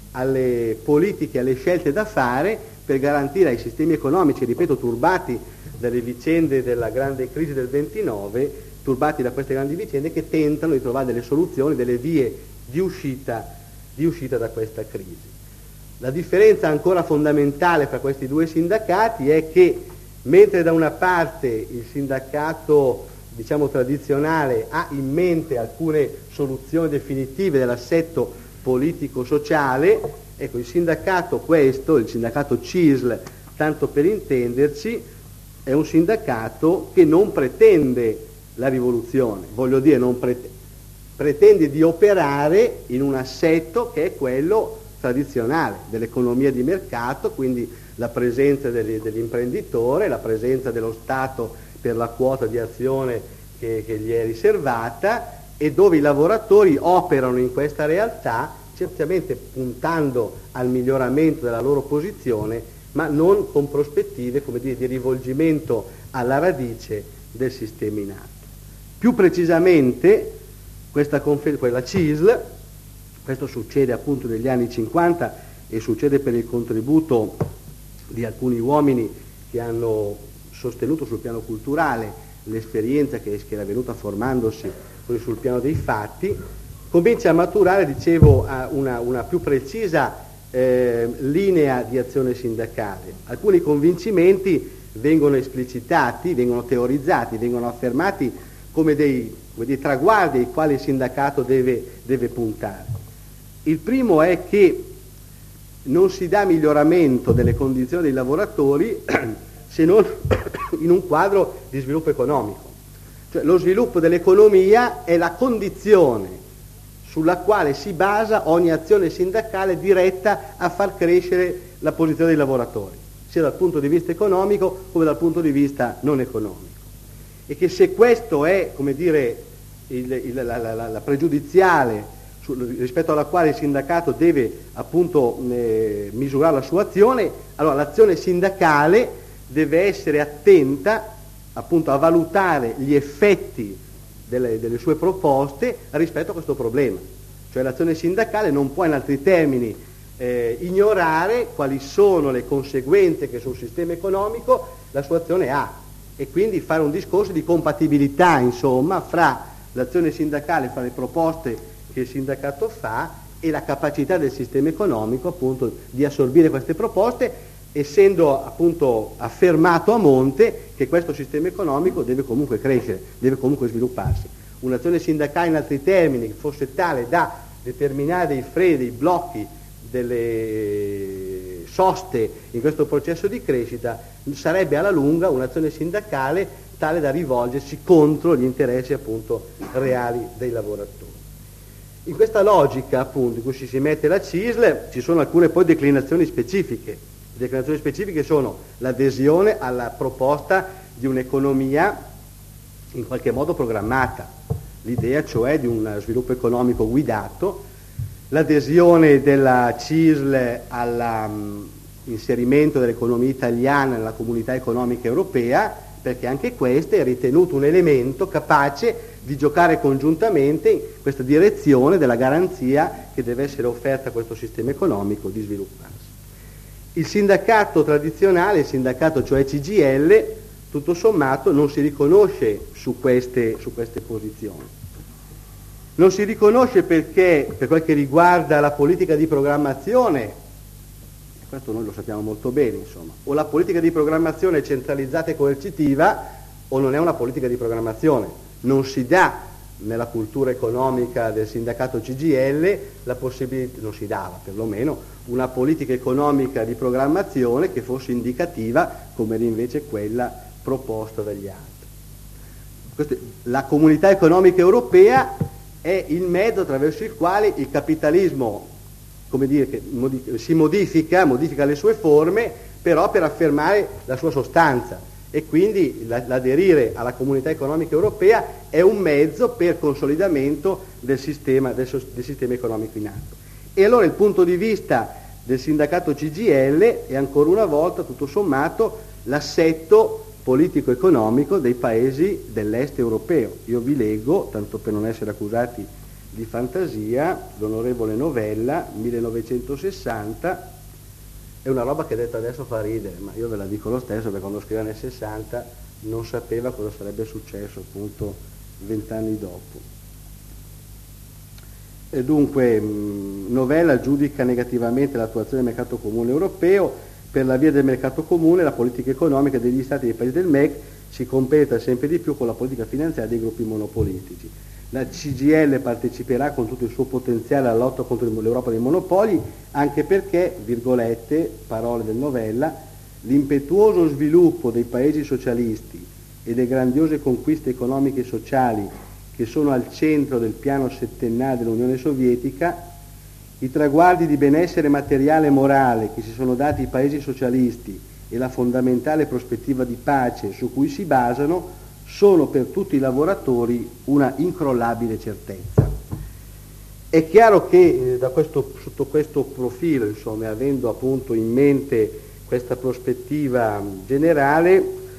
alle politiche, alle scelte da fare per garantire ai sistemi economici, ripeto, turbati dalle vicende della grande crisi del ventinove, turbati da queste grandi vicende, che tentano di trovare delle soluzioni, delle vie di uscita, di uscita da questa crisi. La differenza ancora fondamentale fra questi due sindacati è che mentre da una parte il sindacato diciamo tradizionale ha in mente alcune soluzioni definitive dell'assetto politico-sociale, ecco il sindacato questo, il sindacato C I S L, tanto per intenderci, è un sindacato che non pretende la rivoluzione, voglio dire non pretende, pretende di operare in un assetto che è quello tradizionale dell'economia di mercato, quindi la presenza degli, dell'imprenditore, la presenza dello Stato per la quota di azione che, che gli è riservata e dove i lavoratori operano in questa realtà certamente puntando al miglioramento della loro posizione, ma non con prospettive, come dire, di rivolgimento alla radice del sistema in atto. Più precisamente, questa confer- quella C I S L, questo succede appunto negli anni cinquanta e succede per il contributo di alcuni uomini che hanno sostenuto sul piano culturale l'esperienza che, che era venuta formandosi sul piano dei fatti, comincia a maturare, dicevo, una, una più precisa eh, linea di azione sindacale. Alcuni convincimenti vengono esplicitati, vengono teorizzati, vengono affermati come dei, come dei traguardi ai quali il sindacato deve, deve puntare. Il primo è che non si dà miglioramento delle condizioni dei lavoratori se non in un quadro di sviluppo economico. Cioè, lo sviluppo dell'economia è la condizione sulla quale si basa ogni azione sindacale diretta a far crescere la posizione dei lavoratori, sia dal punto di vista economico come dal punto di vista non economico. E che se questo è, come dire, il, il, la, la, la pregiudiziale su, rispetto alla quale il sindacato deve appunto eh, misurare la sua azione, allora l'azione sindacale deve essere attenta appunto a valutare gli effetti delle, delle sue proposte rispetto a questo problema. Cioè l'azione sindacale non può in altri termini eh, ignorare quali sono le conseguenze che sul sistema economico la sua azione ha, e quindi fare un discorso di compatibilità, insomma, fra l'azione sindacale, fra le proposte che il sindacato fa e la capacità del sistema economico appunto di assorbire queste proposte, essendo appunto affermato a monte che questo sistema economico deve comunque crescere, deve comunque svilupparsi. Un'azione sindacale in altri termini che fosse tale da determinare dei freni, dei blocchi, delle soste in questo processo di crescita sarebbe alla lunga un'azione sindacale tale da rivolgersi contro gli interessi appunto reali dei lavoratori. In questa logica appunto in cui si mette la C I S L ci sono alcune poi declinazioni specifiche. Le declinazioni specifiche sono l'adesione alla proposta di un'economia in qualche modo programmata, l'idea cioè di un sviluppo economico guidato, l'adesione della C I S L all'inserimento dell'economia italiana nella comunità economica europea, perché anche questo è ritenuto un elemento capace di giocare congiuntamente in questa direzione della garanzia che deve essere offerta a questo sistema economico di svilupparsi. Il sindacato tradizionale, il sindacato cioè C G I L, tutto sommato non si riconosce su queste, su queste posizioni. Non si riconosce perché, per quel che riguarda la politica di programmazione, questo noi lo sappiamo molto bene, insomma, o la politica di programmazione è centralizzata e coercitiva o non è una politica di programmazione. Non si dà nella cultura economica del sindacato C G I L la possibilità, non si dava perlomeno, una politica economica di programmazione che fosse indicativa come era invece quella proposta dagli altri. Queste, la comunità economica europea è il mezzo attraverso il quale il capitalismo, come dire, che modi- si modifica, modifica le sue forme, però per affermare la sua sostanza, e quindi la, l'aderire alla comunità economica europea è un mezzo per consolidamento del sistema, del, del sistema economico in atto. E allora il punto di vista del sindacato C G I L è ancora una volta, tutto sommato, l'assetto politico-economico dei paesi dell'est europeo. Io vi leggo, tanto per non essere accusati di fantasia, l'onorevole Novella, millenovecentosessanta, è una roba che detta adesso fa ridere, ma io ve la dico lo stesso perché quando scriveva nel sessanta non sapeva cosa sarebbe successo appunto vent'anni dopo. E dunque mh, Novella giudica negativamente l'attuazione del mercato comune europeo. Per la via del mercato comune la politica economica degli Stati e dei paesi del M E C si completa sempre di più con la politica finanziaria dei gruppi monopolistici. La C G I L parteciperà con tutto il suo potenziale alla lotta contro l'Europa dei monopoli, anche perché, virgolette, parole del Novella, l'impetuoso sviluppo dei paesi socialisti e le grandiose conquiste economiche e sociali che sono al centro del piano settennale dell'Unione Sovietica, i traguardi di benessere materiale e morale che si sono dati i paesi socialisti e la fondamentale prospettiva di pace su cui si basano sono per tutti i lavoratori una incrollabile certezza. È chiaro che eh, da questo, sotto questo profilo, insomma, avendo appunto in mente questa prospettiva generale,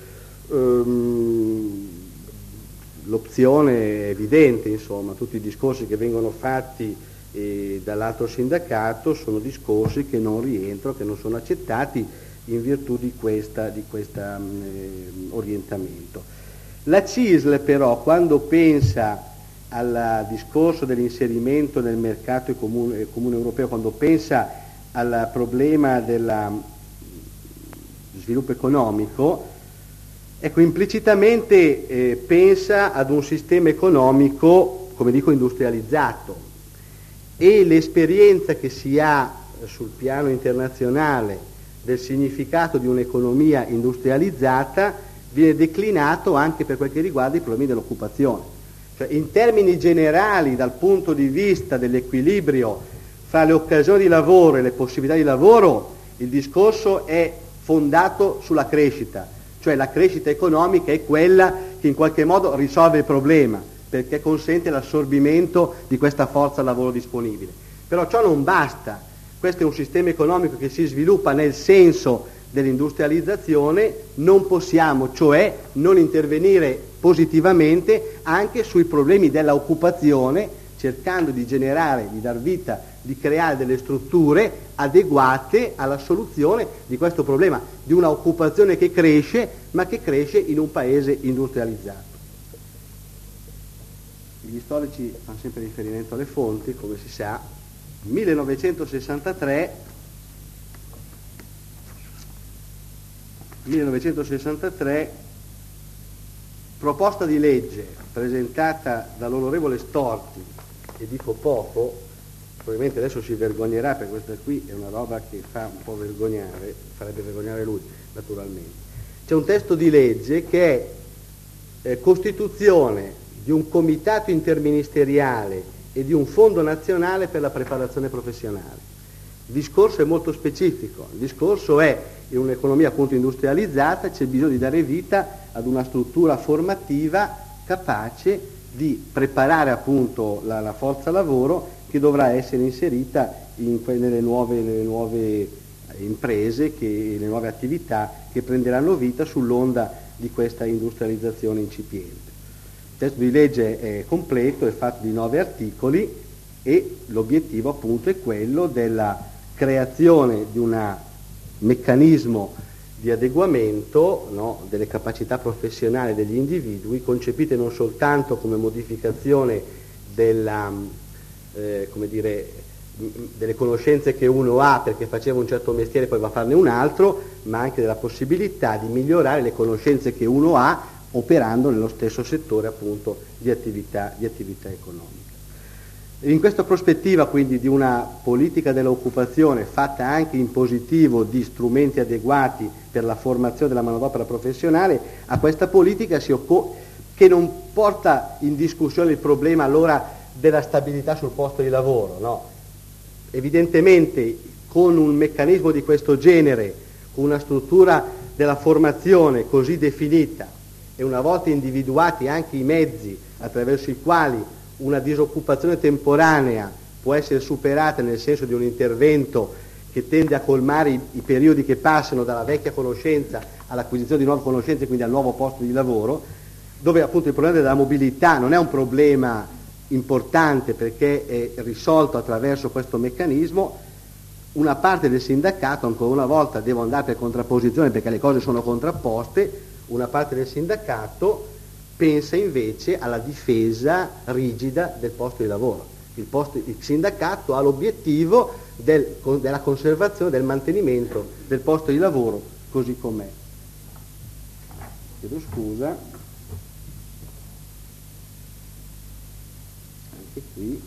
ehm, l'opzione è evidente, insomma, tutti i discorsi che vengono fatti eh, dall'altro sindacato sono discorsi che non rientrano, che non sono accettati in virtù di questo di questa, eh, orientamento. La C I S L però, quando pensa al discorso dell'inserimento nel mercato comune, comune europeo, quando pensa al problema dello sviluppo economico, ecco, implicitamente eh, pensa ad un sistema economico, come dico, industrializzato, e l'esperienza che si ha sul piano internazionale del significato di un'economia industrializzata viene declinato anche per quel che riguarda i problemi dell'occupazione. Cioè, in termini generali, dal punto di vista dell'equilibrio fra le occasioni di lavoro e le possibilità di lavoro, il discorso è fondato sulla crescita, cioè la crescita economica è quella che in qualche modo risolve il problema, perché consente l'assorbimento di questa forza lavoro disponibile. Però ciò non basta, questo è un sistema economico che si sviluppa nel senso dell'industrializzazione, non possiamo cioè non intervenire positivamente anche sui problemi della occupazione, cercando di generare, di dar vita, di creare delle strutture adeguate alla soluzione di questo problema, di una occupazione che cresce, ma che cresce in un paese industrializzato. Gli storici fanno sempre riferimento alle fonti, come si sa. millenovecentosessantatré, millenovecentosessantatré, proposta di legge presentata dall'onorevole Storti, e dico poco, probabilmente adesso si vergognerà, perché questa qui è una roba che fa un po' vergognare, farebbe vergognare lui naturalmente. C'è un testo di legge che è eh, costituzione di un comitato interministeriale e di un fondo nazionale per la preparazione professionale. Il discorso è molto specifico, il discorso è, in un'economia appunto industrializzata c'è bisogno di dare vita ad una struttura formativa capace di preparare appunto la, la forza lavoro che dovrà essere inserita in que- nelle, nuove, nelle nuove imprese, che, le nuove attività che prenderanno vita sull'onda di questa industrializzazione incipiente. Il testo di legge è completo, è fatto di nove articoli e l'obiettivo appunto è quello della creazione di un meccanismo di adeguamento, no, delle capacità professionali degli individui, concepite non soltanto come modificazione della, eh, come dire, delle conoscenze che uno ha perché faceva un certo mestiere e poi va a farne un altro, ma anche della possibilità di migliorare le conoscenze che uno ha operando nello stesso settore appunto di attività, di attività economica. In questa prospettiva quindi di una politica dell'occupazione fatta anche in positivo di strumenti adeguati per la formazione della manodopera professionale, a questa politica si occo- che non porta in discussione il problema allora della stabilità sul posto di lavoro, no? Evidentemente con un meccanismo di questo genere, con una struttura della formazione così definita e una volta individuati anche i mezzi attraverso i quali una disoccupazione temporanea può essere superata nel senso di un intervento che tende a colmare i, i periodi che passano dalla vecchia conoscenza all'acquisizione di nuove conoscenze, quindi al nuovo posto di lavoro, dove appunto il problema della mobilità non è un problema importante perché è risolto attraverso questo meccanismo. Una parte del sindacato, ancora una volta devo andare per contrapposizione perché le cose sono contrapposte, una parte del sindacato pensa invece alla difesa rigida del posto di lavoro. Il, posto, il sindacato ha l'obiettivo del, della conservazione, del mantenimento del posto di lavoro così com'è. Chiedo scusa. Anche qui.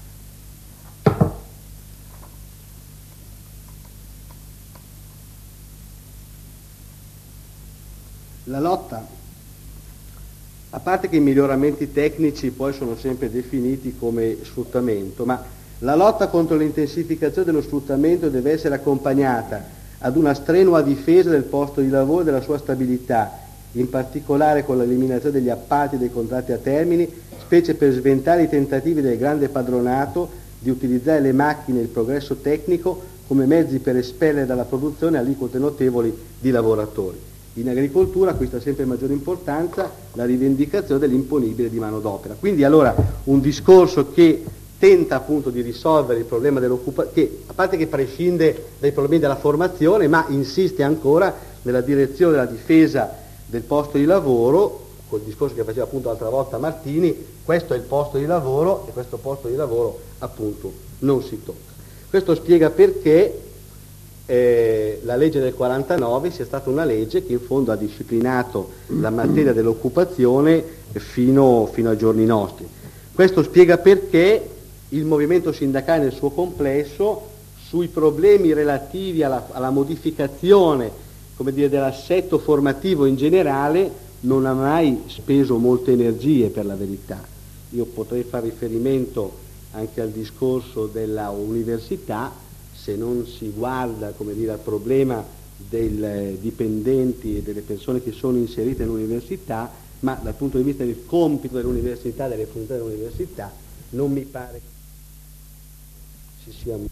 La lotta, a parte che i miglioramenti tecnici poi sono sempre definiti come sfruttamento, ma la lotta contro l'intensificazione dello sfruttamento deve essere accompagnata ad una strenua difesa del posto di lavoro e della sua stabilità, in particolare con l'eliminazione degli appalti e dei contratti a termini, specie per sventare i tentativi del grande padronato di utilizzare le macchine e il progresso tecnico come mezzi per espellere dalla produzione aliquote notevoli di lavoratori. In agricoltura acquista sempre maggiore importanza la rivendicazione dell'imponibile di manodopera. Quindi allora un discorso che tenta appunto di risolvere il problema dell'occupazione, che a parte che prescinde dai problemi della formazione, ma insiste ancora nella direzione della difesa del posto di lavoro, col discorso che faceva appunto l'altra volta Martini, questo è il posto di lavoro e questo posto di lavoro appunto non si tocca. Questo spiega perché eh, la legge del quarantanove sia stata una legge che in fondo ha disciplinato la materia dell'occupazione fino, fino ai giorni nostri. Questo spiega perché il movimento sindacale nel suo complesso sui problemi relativi alla, alla modificazione, come dire, dell'assetto formativo in generale non ha mai speso molte energie, per la verità. Io potrei fare riferimento anche al discorso della università, se non si guarda, come dire, al problema dei dipendenti e delle persone che sono inserite nell'università, ma dal punto di vista del compito dell'università, delle funzioni dell'università, non mi pare che ci sia.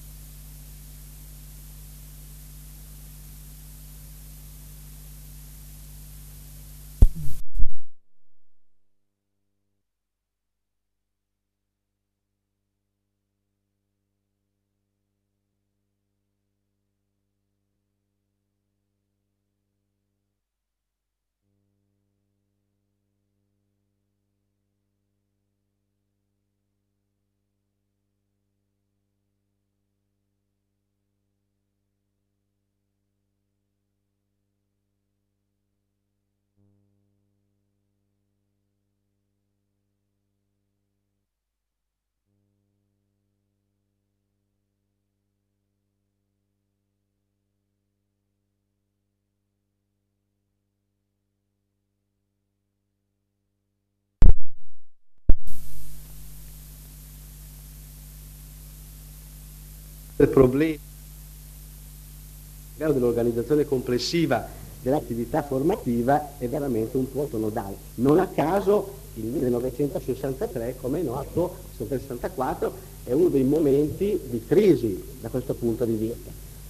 Il problema dell'organizzazione complessiva dell'attività formativa è veramente un punto nodale. Non a caso il millenovecentosessantatré, come è noto, sessantaquattro, è uno dei momenti di crisi da questo punto di vista.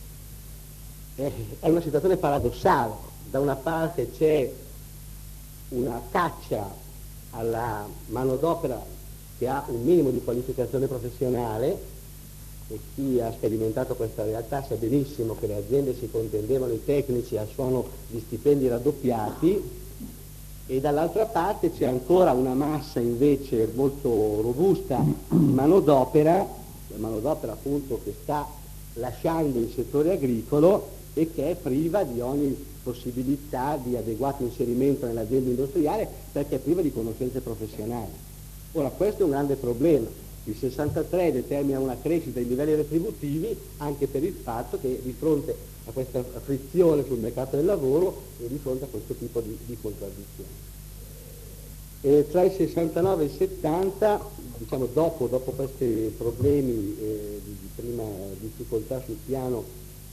È una situazione paradossale. Da una parte c'è una caccia alla manodopera che ha un minimo di qualificazione professionale, e chi ha sperimentato questa realtà sa benissimo che le aziende si contendevano i tecnici a suono di stipendi raddoppiati, e dall'altra parte c'è ancora una massa invece molto robusta di manodopera, manodopera appunto che sta lasciando il settore agricolo e che è priva di ogni possibilità di adeguato inserimento nell'azienda industriale perché è priva di conoscenze professionali. Ora questo è un grande problema. Il sessantatré determina una crescita dei livelli retributivi anche per il fatto che di fronte a questa frizione sul mercato del lavoro e di fronte a questo tipo di, di contraddizioni. E tra il sessantanove e il settanta, diciamo dopo, dopo questi problemi eh, di, di prima difficoltà sul piano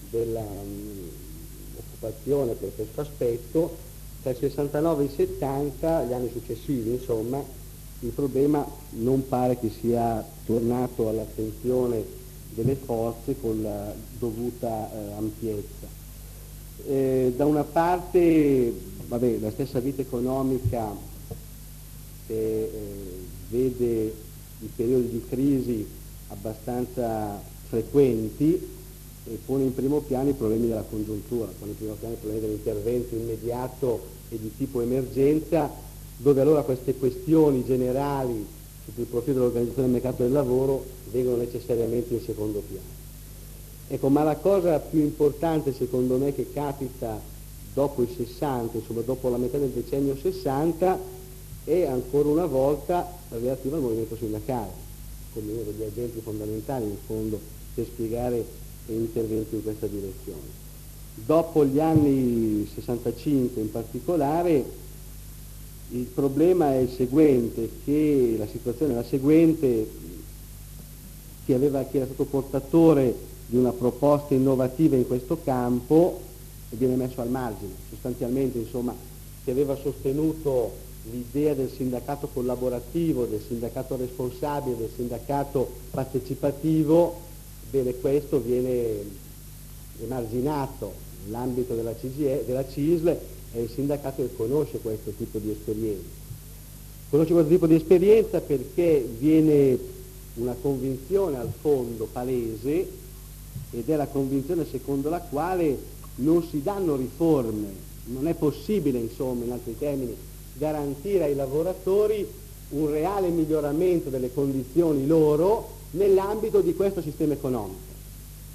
dell'occupazione per questo aspetto, tra il sessantanove e il settanta, gli anni successivi insomma, il problema non pare che sia tornato all'attenzione delle forze con la dovuta eh, ampiezza. Eh, da una parte, vabbè, la stessa vita economica che eh, vede i periodi di crisi abbastanza frequenti e pone in primo piano i problemi della congiuntura, pone in primo piano i problemi dell'intervento immediato e di tipo emergenza, dove allora queste questioni generali sotto il profilo dell'organizzazione del mercato del lavoro vengono necessariamente in secondo piano. Ecco, ma la cosa più importante secondo me che capita dopo il sessanta, insomma dopo la metà del decennio sessanta, è ancora una volta relativa al movimento sindacale, come uno degli agenti fondamentali in fondo per spiegare interventi in questa direzione. Dopo gli anni sessantacinque in particolare, il problema è il seguente, che la situazione è la seguente, chi, aveva, chi era stato portatore di una proposta innovativa in questo campo viene messo al margine, sostanzialmente insomma chi aveva sostenuto l'idea del sindacato collaborativo, del sindacato responsabile, del sindacato partecipativo, bene questo viene emarginato nell'ambito della, C G E, della C I S L. È il sindacato che conosce questo tipo di esperienza. Conosce questo tipo di esperienza perché viene una convinzione al fondo palese, ed è la convinzione secondo la quale non si danno riforme, non è possibile, insomma, in altri termini, garantire ai lavoratori un reale miglioramento delle condizioni loro nell'ambito di questo sistema economico.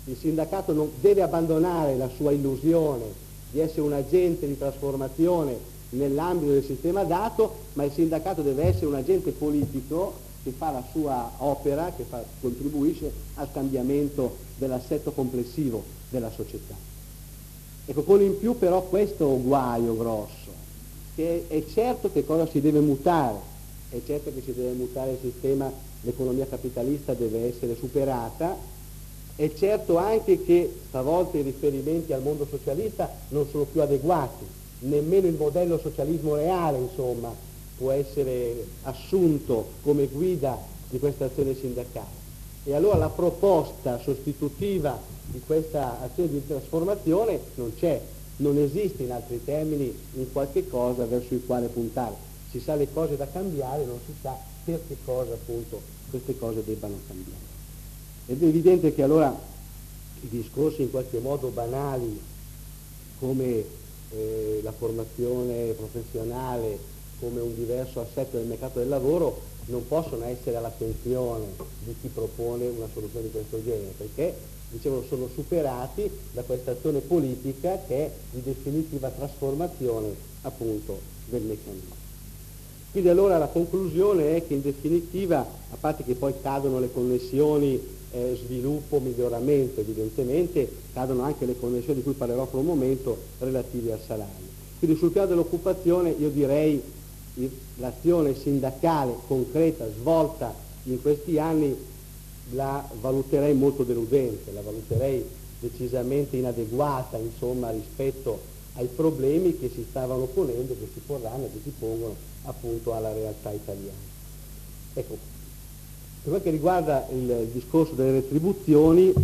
Il sindacato non deve abbandonare la sua illusione di essere un agente di trasformazione nell'ambito del sistema dato, ma il sindacato deve essere un agente politico che fa la sua opera, che fa, contribuisce al cambiamento dell'assetto complessivo della società. Ecco, con in più però questo guaio grosso, che è certo che cosa si deve mutare, è certo che si deve mutare il sistema, l'economia capitalista deve essere superata, è certo anche che stavolta i riferimenti al mondo socialista non sono più adeguati, nemmeno il modello socialismo reale, insomma, può essere assunto come guida di questa azione sindacale. E allora la proposta sostitutiva di questa azione di trasformazione non c'è, non esiste in altri termini in qualche cosa verso il quale puntare. Si sa le cose da cambiare, non si sa per che cosa appunto queste cose debbano cambiare. Ed è evidente che allora i discorsi in qualche modo banali come eh, la formazione professionale, come un diverso assetto del mercato del lavoro non possono essere all'attenzione di chi propone una soluzione di questo genere, perché dicevo sono superati da questa azione politica che è di definitiva trasformazione appunto del meccanismo. Quindi allora la conclusione è che in definitiva, a parte che poi cadono le connessioni eh, sviluppo, miglioramento, evidentemente cadono anche le connessioni di cui parlerò fra un momento relative al salario. Quindi sul piano dell'occupazione io direi l'azione sindacale concreta svolta in questi anni la valuterei molto deludente, la valuterei decisamente inadeguata insomma rispetto ai problemi che si stavano ponendo, che si porranno e che si pongono appunto alla realtà italiana. Ecco, per quel che riguarda il, il discorso delle retribuzioni,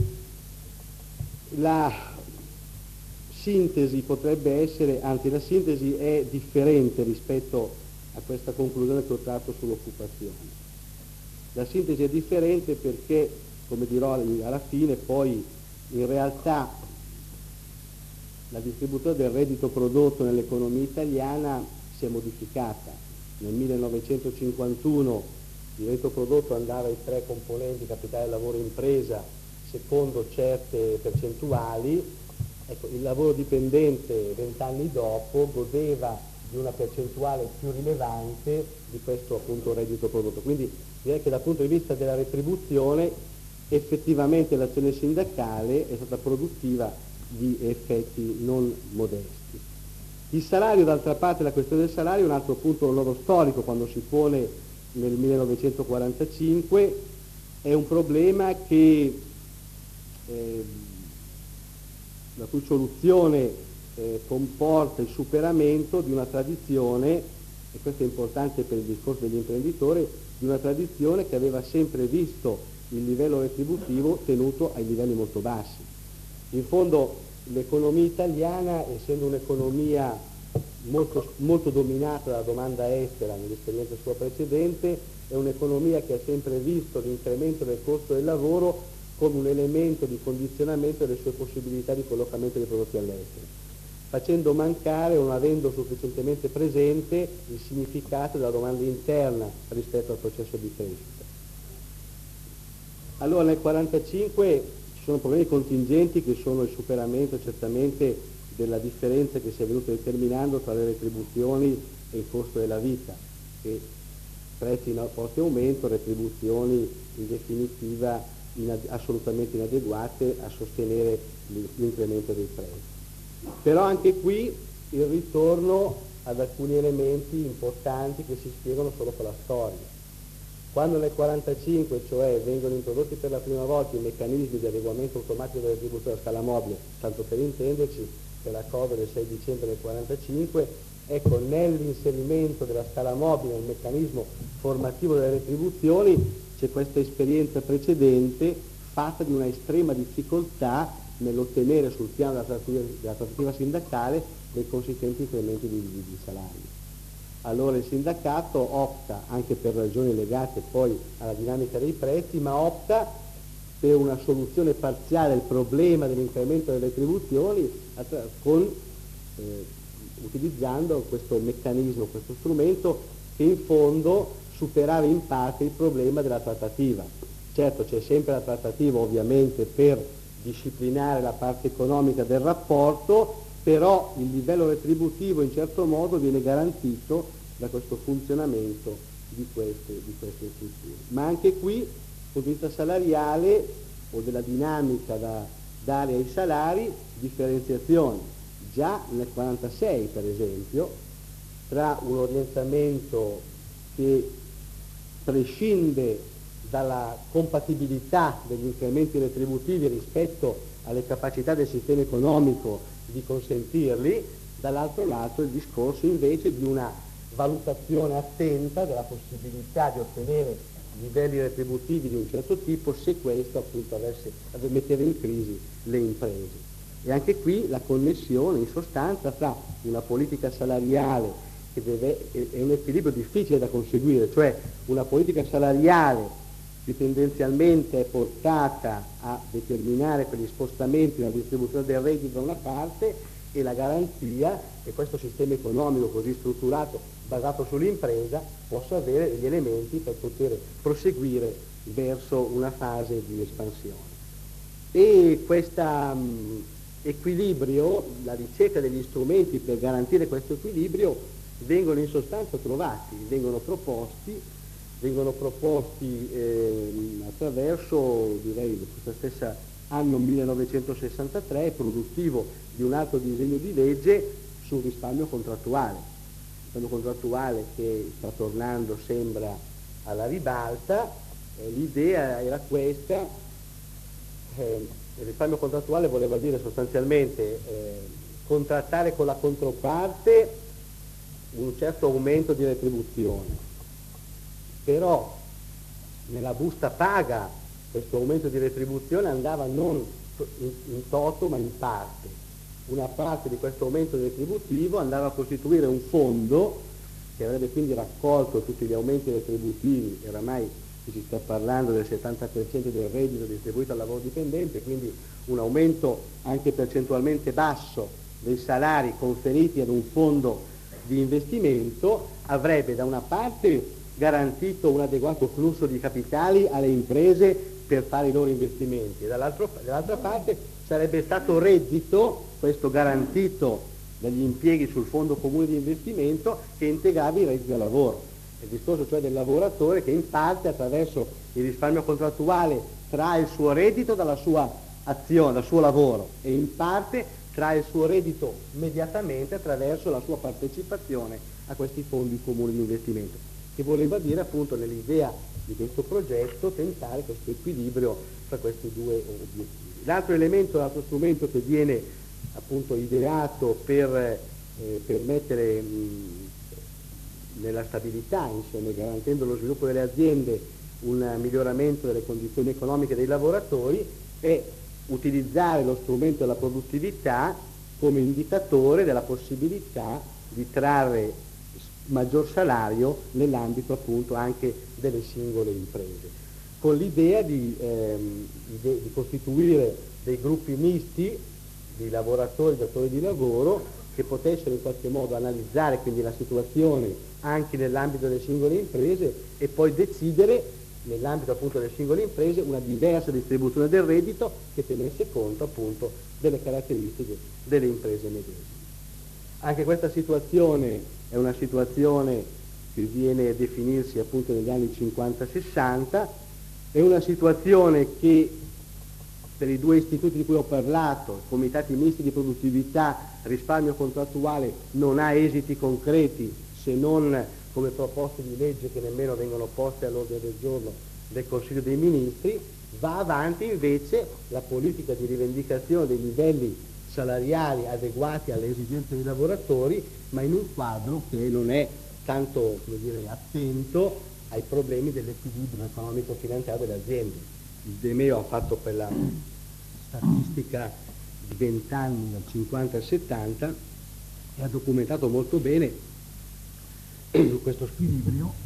la sintesi potrebbe essere, anzi la sintesi è differente rispetto a questa conclusione che ho tratto sull'occupazione. La sintesi è differente perché, come dirò alla fine, poi in realtà la distribuzione del reddito prodotto nell'economia italiana si è modificata. Nel millenovecentocinquantuno il reddito prodotto andava ai tre componenti, capitale, lavoro e impresa, secondo certe percentuali. Ecco, il lavoro dipendente vent'anni dopo godeva di una percentuale più rilevante di questo appunto reddito prodotto. Quindi direi che dal punto di vista della retribuzione effettivamente l'azione sindacale è stata produttiva di effetti non modesti. Il salario, d'altra parte, la questione del salario è un altro punto loro storico quando si pone nel millenovecentoquarantacinque, è un problema che eh, la cui soluzione eh, comporta il superamento di una tradizione, e questo è importante per il discorso degli imprenditori, di una tradizione che aveva sempre visto il livello retributivo tenuto ai livelli molto bassi. In fondo l'economia italiana, essendo un'economia molto, molto dominata dalla domanda estera nell'esperienza sua precedente, è un'economia che ha sempre visto l'incremento del costo del lavoro come un elemento di condizionamento delle sue possibilità di collocamento dei prodotti all'estero, facendo mancare o non avendo sufficientemente presente il significato della domanda interna rispetto al processo di crescita. Allora nel millenovecentoquarantacinque ci sono problemi contingenti che sono il superamento certamente della differenza che si è venuta determinando tra le retribuzioni e il costo della vita, che prezzi in forte aumento, retribuzioni in definitiva inad- assolutamente inadeguate a sostenere l'incremento dei prezzi. Però anche qui il ritorno ad alcuni elementi importanti che si spiegano solo con la storia. Quando nel millenovecentoquarantacinque, cioè, vengono introdotti per la prima volta i meccanismi di adeguamento automatico della retribuzione a scala mobile, tanto per intenderci, per la cosa del sei dicembre del millenovecentoquarantacinque, ecco, nell'inserimento della scala mobile nel meccanismo formativo delle retribuzioni c'è questa esperienza precedente fatta di una estrema difficoltà nell'ottenere sul piano della trattativa, della trattativa sindacale dei consistenti incrementi di, di, di salario. Allora il sindacato opta, anche per ragioni legate poi alla dinamica dei prezzi, ma opta per una soluzione parziale del problema dell'incremento delle retribuzioni con, eh, utilizzando questo meccanismo, questo strumento che in fondo superava in parte il problema della trattativa. Certo c'è sempre la trattativa ovviamente per disciplinare la parte economica del rapporto, però il livello retributivo in certo modo viene garantito da questo funzionamento di queste, di queste strutture. Ma anche qui, dal punto di vista salariale o della dinamica da dare ai salari, differenziazione. Già nel quarantasei, per esempio, tra un orientamento che prescinde dalla compatibilità degli incrementi retributivi rispetto alle capacità del sistema economico di consentirli, dall'altro lato il discorso invece di una valutazione attenta della possibilità di ottenere livelli retributivi di un certo tipo se questo appunto avesse, metteva in crisi le imprese. E anche qui la connessione in sostanza tra una politica salariale che deve, è un equilibrio difficile da conseguire, cioè una politica salariale che tendenzialmente è portata a determinare quegli spostamenti nella distribuzione del reddito da una parte e la garanzia che questo sistema economico così strutturato, basato sull'impresa, possa avere degli elementi per poter proseguire verso una fase di espansione. E questo equilibrio, la ricerca degli strumenti per garantire questo equilibrio vengono in sostanza trovati, vengono proposti vengono proposti eh, attraverso, direi, questo stesso anno millenovecentosessantatré, produttivo di un altro disegno di legge sul risparmio contrattuale. Il risparmio contrattuale che sta tornando, sembra, alla ribalta. Eh, l'idea era questa, eh, il risparmio contrattuale voleva dire sostanzialmente eh, contrattare con la controparte un certo aumento di retribuzione. Però nella busta paga questo aumento di retribuzione andava non in, in toto ma in parte. Una parte di questo aumento retributivo andava a costituire un fondo che avrebbe quindi raccolto tutti gli aumenti retributivi, e oramai si sta parlando del settanta per cento del reddito distribuito al lavoro dipendente, quindi un aumento anche percentualmente basso dei salari conferiti ad un fondo di investimento avrebbe da una parte garantito un adeguato flusso di capitali alle imprese per fare i loro investimenti, e dall'altra parte sarebbe stato reddito, questo garantito dagli impieghi sul fondo comune di investimento, che integrava i redditi da lavoro. Il discorso cioè del lavoratore che in parte attraverso il risparmio contrattuale trae il suo reddito dalla sua azione, dal suo lavoro, e in parte trae il suo reddito immediatamente attraverso la sua partecipazione a questi fondi comuni di investimento, che voleva dire appunto nell'idea di questo progetto tentare questo equilibrio tra questi due obiettivi. L'altro elemento, l'altro strumento che viene appunto ideato per eh, permettere mh, nella stabilità, insomma, garantendo lo sviluppo delle aziende, un miglioramento delle condizioni economiche dei lavoratori, è utilizzare lo strumento della produttività come indicatore della possibilità di trarre maggior salario nell'ambito appunto anche delle singole imprese, con l'idea di, ehm, ide- di costituire dei gruppi misti di lavoratori, datori di lavoro, che potessero in qualche modo analizzare quindi la situazione anche nell'ambito delle singole imprese e poi decidere nell'ambito appunto delle singole imprese una diversa distribuzione del reddito che tenesse conto appunto delle caratteristiche delle imprese medesime. Anche questa situazione è una situazione che viene a definirsi appunto negli anni cinquanta sessanta, è una situazione che per i due istituti di cui ho parlato, comitati misti di produttività, risparmio contrattuale, non ha esiti concreti se non come proposte di legge che nemmeno vengono poste all'ordine del giorno del Consiglio dei Ministri. Va avanti invece la politica di rivendicazione dei livelli salariali adeguati alle esigenze dei lavoratori, ma in un quadro che non è tanto, come dire, attento ai problemi dell'equilibrio economico-finanziario delle aziende. Il De Meo ha fatto quella statistica di vent'anni, dal cinquanta al settanta, e ha documentato molto bene questo squilibrio.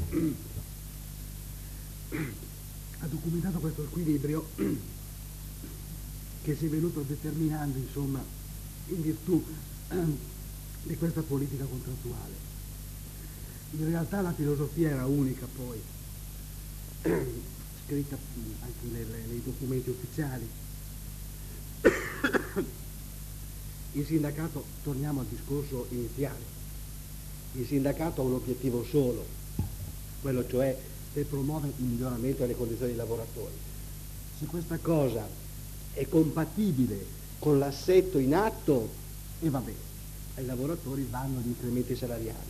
ha documentato questo equilibrio che si è venuto determinando, insomma, in virtù di questa politica contrattuale. In realtà la filosofia era unica poi, scritta anche nelle, nei documenti ufficiali. Il sindacato, torniamo al discorso iniziale, il sindacato ha un obiettivo solo, quello cioè per promuovere il miglioramento delle condizioni dei lavoratori. Se questa cosa è compatibile con l'assetto in atto, e va bene, ai lavoratori vanno gli incrementi salariali.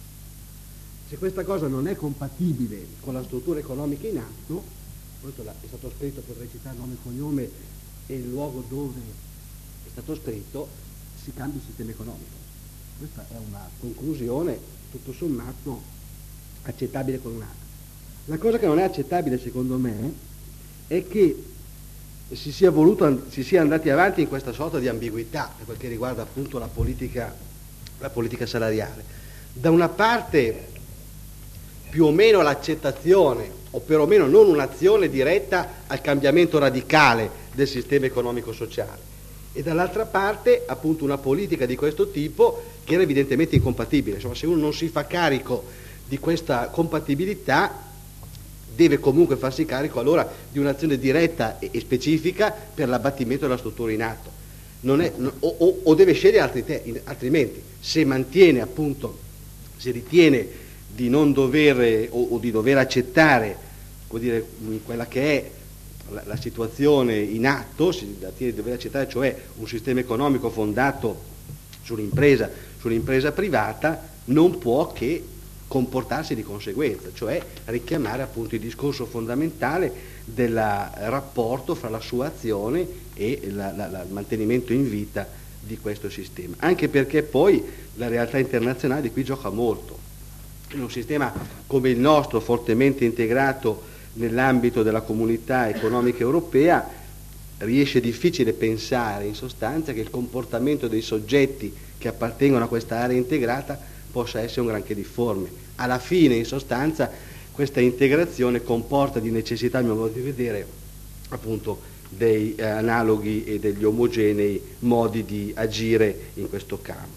Se questa cosa non è compatibile con la struttura economica in atto, questo è stato scritto, potrei citare nome e cognome e il luogo dove è stato scritto, si cambia il sistema economico. Questa è una conclusione tutto sommato accettabile con un'altra. La cosa che non è accettabile secondo me è che si sia, voluto, si sia andati avanti in questa sorta di ambiguità per quel che riguarda appunto la politica, la politica salariale. Da una parte più o meno l'accettazione, o perlomeno non un'azione diretta al cambiamento radicale del sistema economico-sociale, e dall'altra parte appunto una politica di questo tipo che era evidentemente incompatibile. Insomma, se uno non si fa carico di questa compatibilità deve comunque farsi carico allora di un'azione diretta e specifica per l'abbattimento della struttura in atto. Non è, o, o, o deve scegliere altri te, altrimenti se mantiene appunto, se ritiene di non dover o, o di dover accettare, vuol dire, quella che è la, la situazione in atto, si ritiene di dover accettare cioè un sistema economico fondato sull'impresa, sull'impresa privata, non può che comportarsi di conseguenza, cioè richiamare appunto il discorso fondamentale del rapporto fra la sua azione e la, la, la, il mantenimento in vita di questo sistema, anche perché poi la realtà internazionale di qui gioca molto. In un sistema come il nostro, fortemente integrato nell'ambito della comunità economica europea, riesce difficile pensare in sostanza che il comportamento dei soggetti che appartengono a questa area integrata possa essere un granché difforme. Alla fine, in sostanza, questa integrazione comporta di necessità, a mio modo di vedere, appunto dei eh, analoghi e degli omogenei modi di agire in questo campo.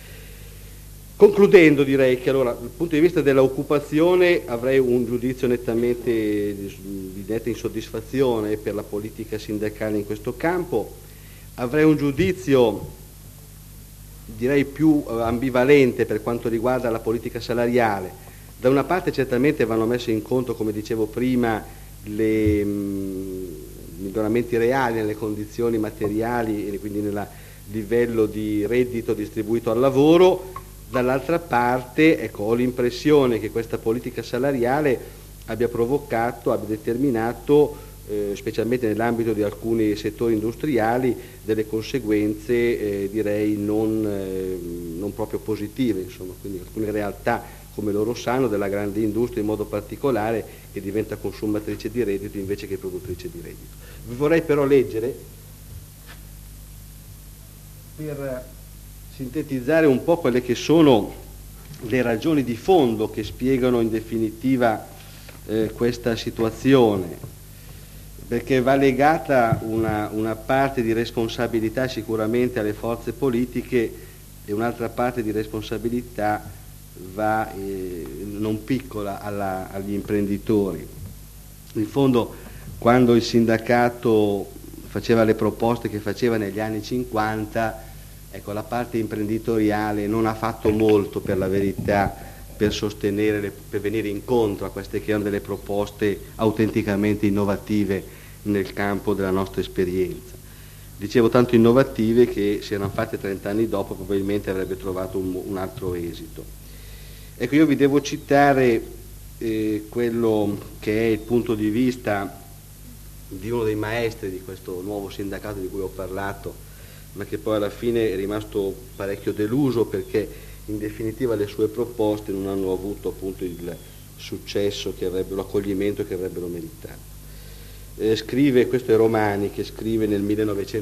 Concludendo, direi che allora, dal punto di vista dell'occupazione avrei un giudizio nettamente di netta insoddisfazione per la politica sindacale in questo campo, avrei un giudizio direi più ambivalente per quanto riguarda la politica salariale. Da una parte certamente vanno messe in conto, come dicevo prima, i miglioramenti reali nelle condizioni materiali e quindi nel livello di reddito distribuito al lavoro, dall'altra parte ecco, ho l'impressione che questa politica salariale abbia provocato, abbia determinato Eh, specialmente nell'ambito di alcuni settori industriali, delle conseguenze eh, direi non, eh, non proprio positive, insomma, quindi alcune realtà, come loro sanno, della grande industria in modo particolare, che diventa consumatrice di reddito invece che produttrice di reddito. Vi vorrei però leggere, per sintetizzare un po' quelle che sono le ragioni di fondo che spiegano in definitiva eh, questa situazione, perché va legata una, una parte di responsabilità sicuramente alle forze politiche e un'altra parte di responsabilità va eh, non piccola alla, agli imprenditori. In fondo, quando il sindacato faceva le proposte che faceva negli anni cinquanta, ecco, la parte imprenditoriale non ha fatto molto, per la verità, per sostenere, le, per venire incontro a queste che erano delle proposte autenticamente innovative nel campo della nostra esperienza. Dicevo tanto innovative che se erano fatte trent'anni dopo probabilmente avrebbe trovato un, un altro esito. Ecco, io vi devo citare eh, quello che è il punto di vista di uno dei maestri di questo nuovo sindacato di cui ho parlato, ma che poi alla fine è rimasto parecchio deluso perché in definitiva le sue proposte non hanno avuto appunto il successo che avrebbero, l'accoglimento che avrebbero meritato. Eh, scrive, questo è Romani, che scrive nel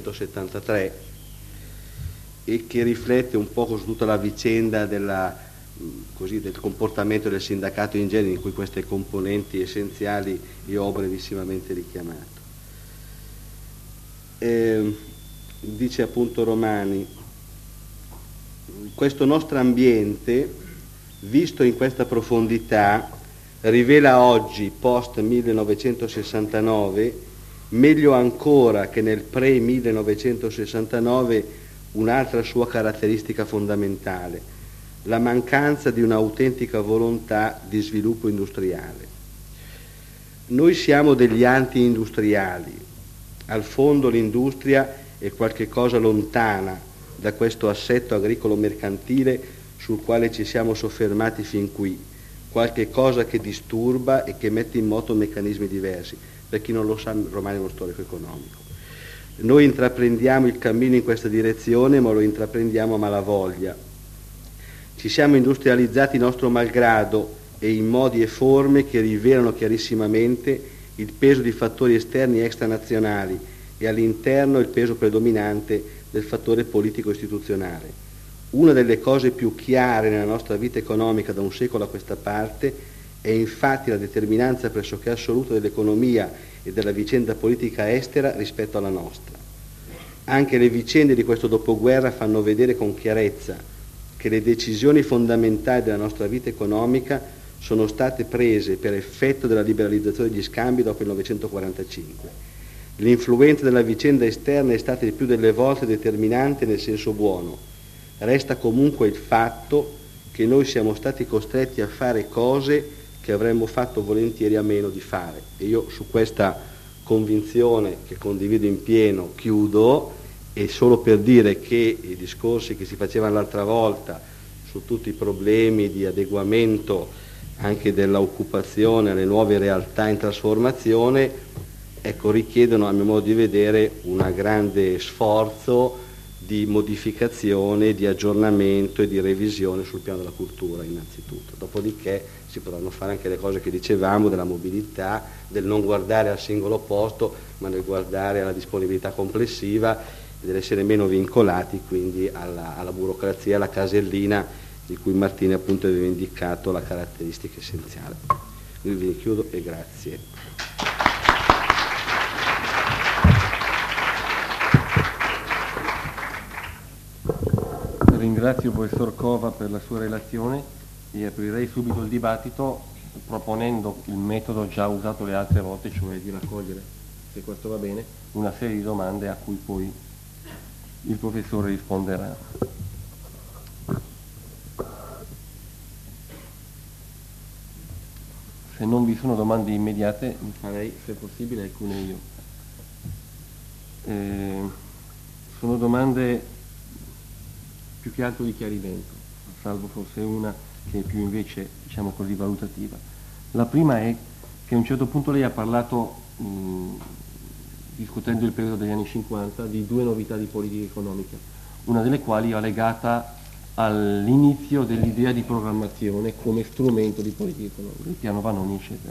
millenovecentosettantatré e che riflette un po' su tutta la vicenda della così, del comportamento del sindacato in genere, in cui queste componenti essenziali io ho brevissimamente richiamato. Eh, dice appunto Romani, questo nostro ambiente, visto in questa profondità, rivela oggi, post millenovecentosessantanove, meglio ancora che nel pre-millenovecentosessantanove, un'altra sua caratteristica fondamentale, la mancanza di un'autentica volontà di sviluppo industriale. Noi siamo degli anti-industriali. Al fondo l'industria è qualche cosa lontana da questo assetto agricolo mercantile sul quale ci siamo soffermati fin qui, qualche cosa che disturba e che mette in moto meccanismi diversi. Per chi non lo sa, Romani è uno storico economico. Noi intraprendiamo il cammino in questa direzione, ma lo intraprendiamo a malavoglia. Ci siamo industrializzati nostro malgrado e in modi e forme che rivelano chiarissimamente il peso di fattori esterni e extranazionali e all'interno il peso predominante del fattore politico-istituzionale. Una delle cose più chiare nella nostra vita economica da un secolo a questa parte è infatti la determinanza pressoché assoluta dell'economia e della vicenda politica estera rispetto alla nostra. Anche le vicende di questo dopoguerra fanno vedere con chiarezza che le decisioni fondamentali della nostra vita economica sono state prese per effetto della liberalizzazione degli scambi dopo il millenovecentoquarantacinque. L'influenza della vicenda esterna è stata il più delle volte determinante nel senso buono. Resta comunque il fatto che noi siamo stati costretti a fare cose che avremmo fatto volentieri a meno di fare. E io su questa convinzione, che condivido in pieno, chiudo, e solo per dire che i discorsi che si facevano l'altra volta su tutti i problemi di adeguamento anche dell'occupazione alle nuove realtà in trasformazione, ecco, richiedono a mio modo di vedere un grande sforzo di modificazione, di aggiornamento e di revisione sul piano della cultura innanzitutto. Dopodiché si potranno fare anche le cose che dicevamo della mobilità, del non guardare al singolo posto, ma del guardare alla disponibilità complessiva e dell'essere meno vincolati quindi alla, alla burocrazia, alla casellina di cui Martini appunto aveva indicato la caratteristica essenziale. Quindi vi chiudo e grazie. Ringrazio il professor Cova per la sua relazione e aprirei subito il dibattito proponendo il metodo già usato le altre volte, cioè di raccogliere, se questo va bene, una serie di domande a cui poi il professore risponderà. Se non vi sono domande immediate, mi farei, se possibile, alcune io. Eh, sono domande più che altro di chiarimento, salvo forse una che è più invece, diciamo così, valutativa. La prima è che a un certo punto lei ha parlato, mh, discutendo il periodo degli anni cinquanta, di due novità di politica economica, una delle quali è legata all'inizio dell'idea di programmazione come strumento di politica economica, il piano Vanoni, eccetera.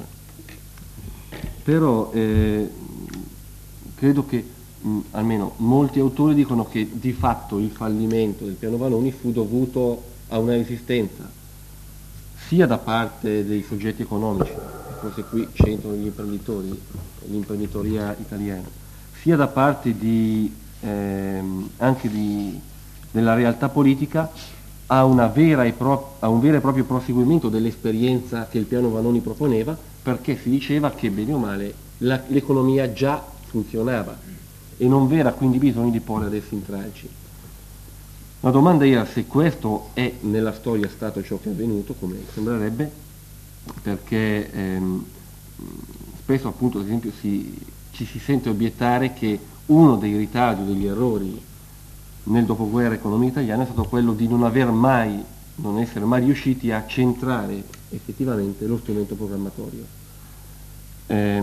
Però eh, credo che mh, almeno molti autori dicono che di fatto il fallimento del piano Vanoni fu dovuto a una resistenza sia da parte dei soggetti economici, forse qui c'entrano gli imprenditori, l'imprenditoria italiana, sia da parte di, ehm, anche di, della realtà politica, a, una vera e pro- a un vero e proprio proseguimento dell'esperienza che il piano Vanoni proponeva, perché si diceva che bene o male la, l'economia già funzionava e non vi era quindi bisogno di porre adesso intralci. La domanda era se questo è nella storia stato ciò che è avvenuto, come sembrerebbe, perché ehm, spesso appunto ad esempio si, ci si sente obiettare che uno dei ritardi o degli errori nel dopoguerra economia italiana è stato quello di non aver mai, non essere mai riusciti a centrare effettivamente lo strumento programmatorio. Eh,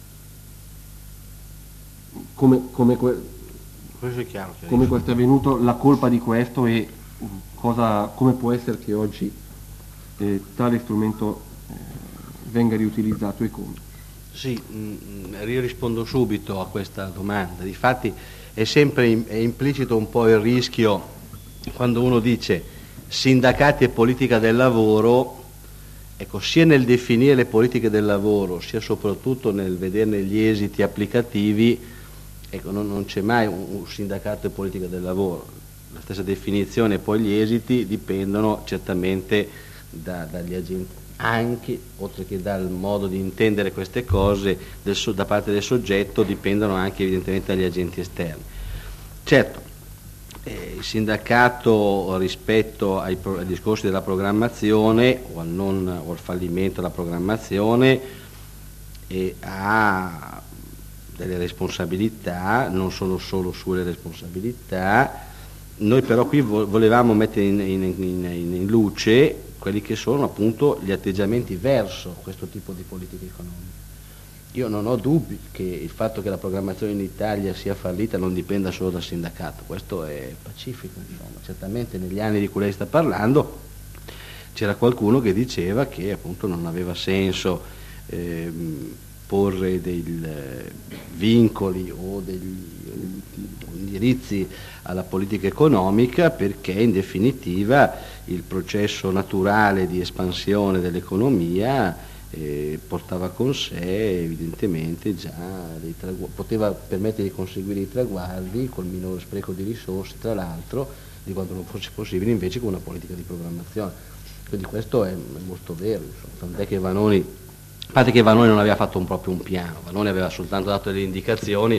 come, come, questo è chiaro, come questo è avvenuto, la colpa di questo e cosa, come può essere che oggi eh, tale strumento eh, venga riutilizzato e come? Sì, mh, io rispondo subito a questa domanda. Difatti è sempre è implicito un po' il rischio quando uno dice sindacati e politica del lavoro, ecco, sia nel definire le politiche del lavoro, sia soprattutto nel vederne gli esiti applicativi, ecco, non, non c'è mai un, un sindacato e politica del lavoro. La stessa definizione e poi gli esiti dipendono certamente da, dagli agenti, anche, oltre che dal modo di intendere queste cose del, da parte del soggetto, dipendono anche evidentemente dagli agenti esterni. Certo, eh, il sindacato rispetto ai, pro, ai discorsi della programmazione o al, non, o al fallimento della programmazione eh, ha delle responsabilità, non sono solo sue responsabilità. Noi però qui vo volevamo mettere in, in, in, in luce quelli che sono appunto gli atteggiamenti verso questo tipo di politica economica. Io non ho dubbi che il fatto che la programmazione in Italia sia fallita non dipenda solo dal sindacato, questo è pacifico, insomma. Certamente negli anni di cui lei sta parlando c'era qualcuno che diceva che appunto non aveva senso ehm, porre dei vincoli o degli indirizzi alla politica economica, perché in definitiva il processo naturale di espansione dell'economia eh, portava con sé evidentemente già dei poteva permettere di conseguire i traguardi col minore spreco di risorse, tra l'altro, di quanto non fosse possibile invece con una politica di programmazione. Quindi questo è, è molto vero, insomma. Tant'è che Vanoni, a parte che Vanoni non aveva fatto un, proprio un piano, Vanoni aveva soltanto dato delle indicazioni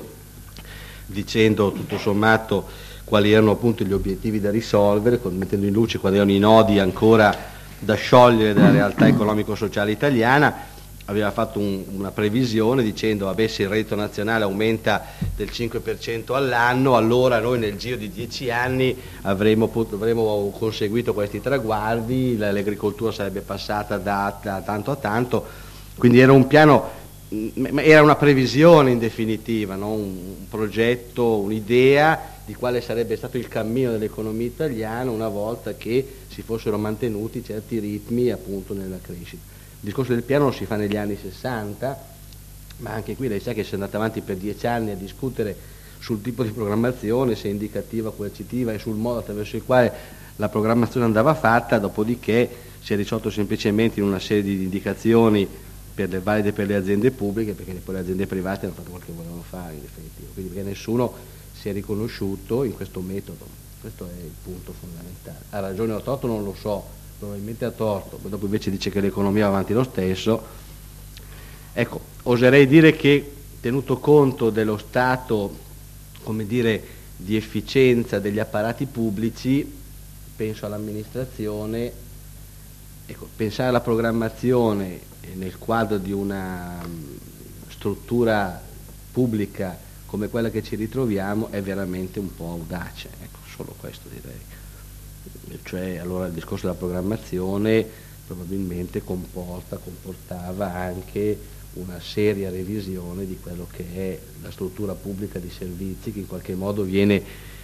dicendo tutto sommato quali erano appunto gli obiettivi da risolvere, mettendo in luce quali erano i nodi ancora da sciogliere della realtà economico-sociale italiana. Aveva fatto un, una previsione dicendo vabbè, se il reddito nazionale aumenta del cinque per cento all'anno, allora noi nel giro di dieci anni avremo, avremo conseguito questi traguardi, l'agricoltura sarebbe passata da, da tanto a tanto, quindi era un piano, era una previsione in definitiva, no? un, un progetto, un'idea di quale sarebbe stato il cammino dell'economia italiana una volta che si fossero mantenuti certi ritmi appunto nella crescita. Il discorso del piano lo si fa negli anni sessanta, ma anche qui lei sa che si è andato avanti per dieci anni a discutere sul tipo di programmazione, se indicativa, coercitiva, e sul modo attraverso il quale la programmazione andava fatta, dopodiché si è risolto semplicemente in una serie di indicazioni per le valide per le aziende pubbliche, perché poi le aziende private hanno fatto quel che volevano fare in definitiva, quindi perché nessuno si è riconosciuto in questo metodo. Questo è il punto fondamentale. Ha ragione o torto non lo so, probabilmente ha torto, poi dopo invece dice che l'economia va avanti lo stesso. Ecco, oserei dire che tenuto conto dello stato, come dire, di efficienza degli apparati pubblici, penso all'amministrazione, ecco, pensare alla programmazione nel quadro di una struttura pubblica come quella che ci ritroviamo è veramente un po' audace, ecco, solo questo direi. Cioè, allora il discorso della programmazione probabilmente comporta, comportava anche una seria revisione di quello che è la struttura pubblica di servizi, che in qualche modo viene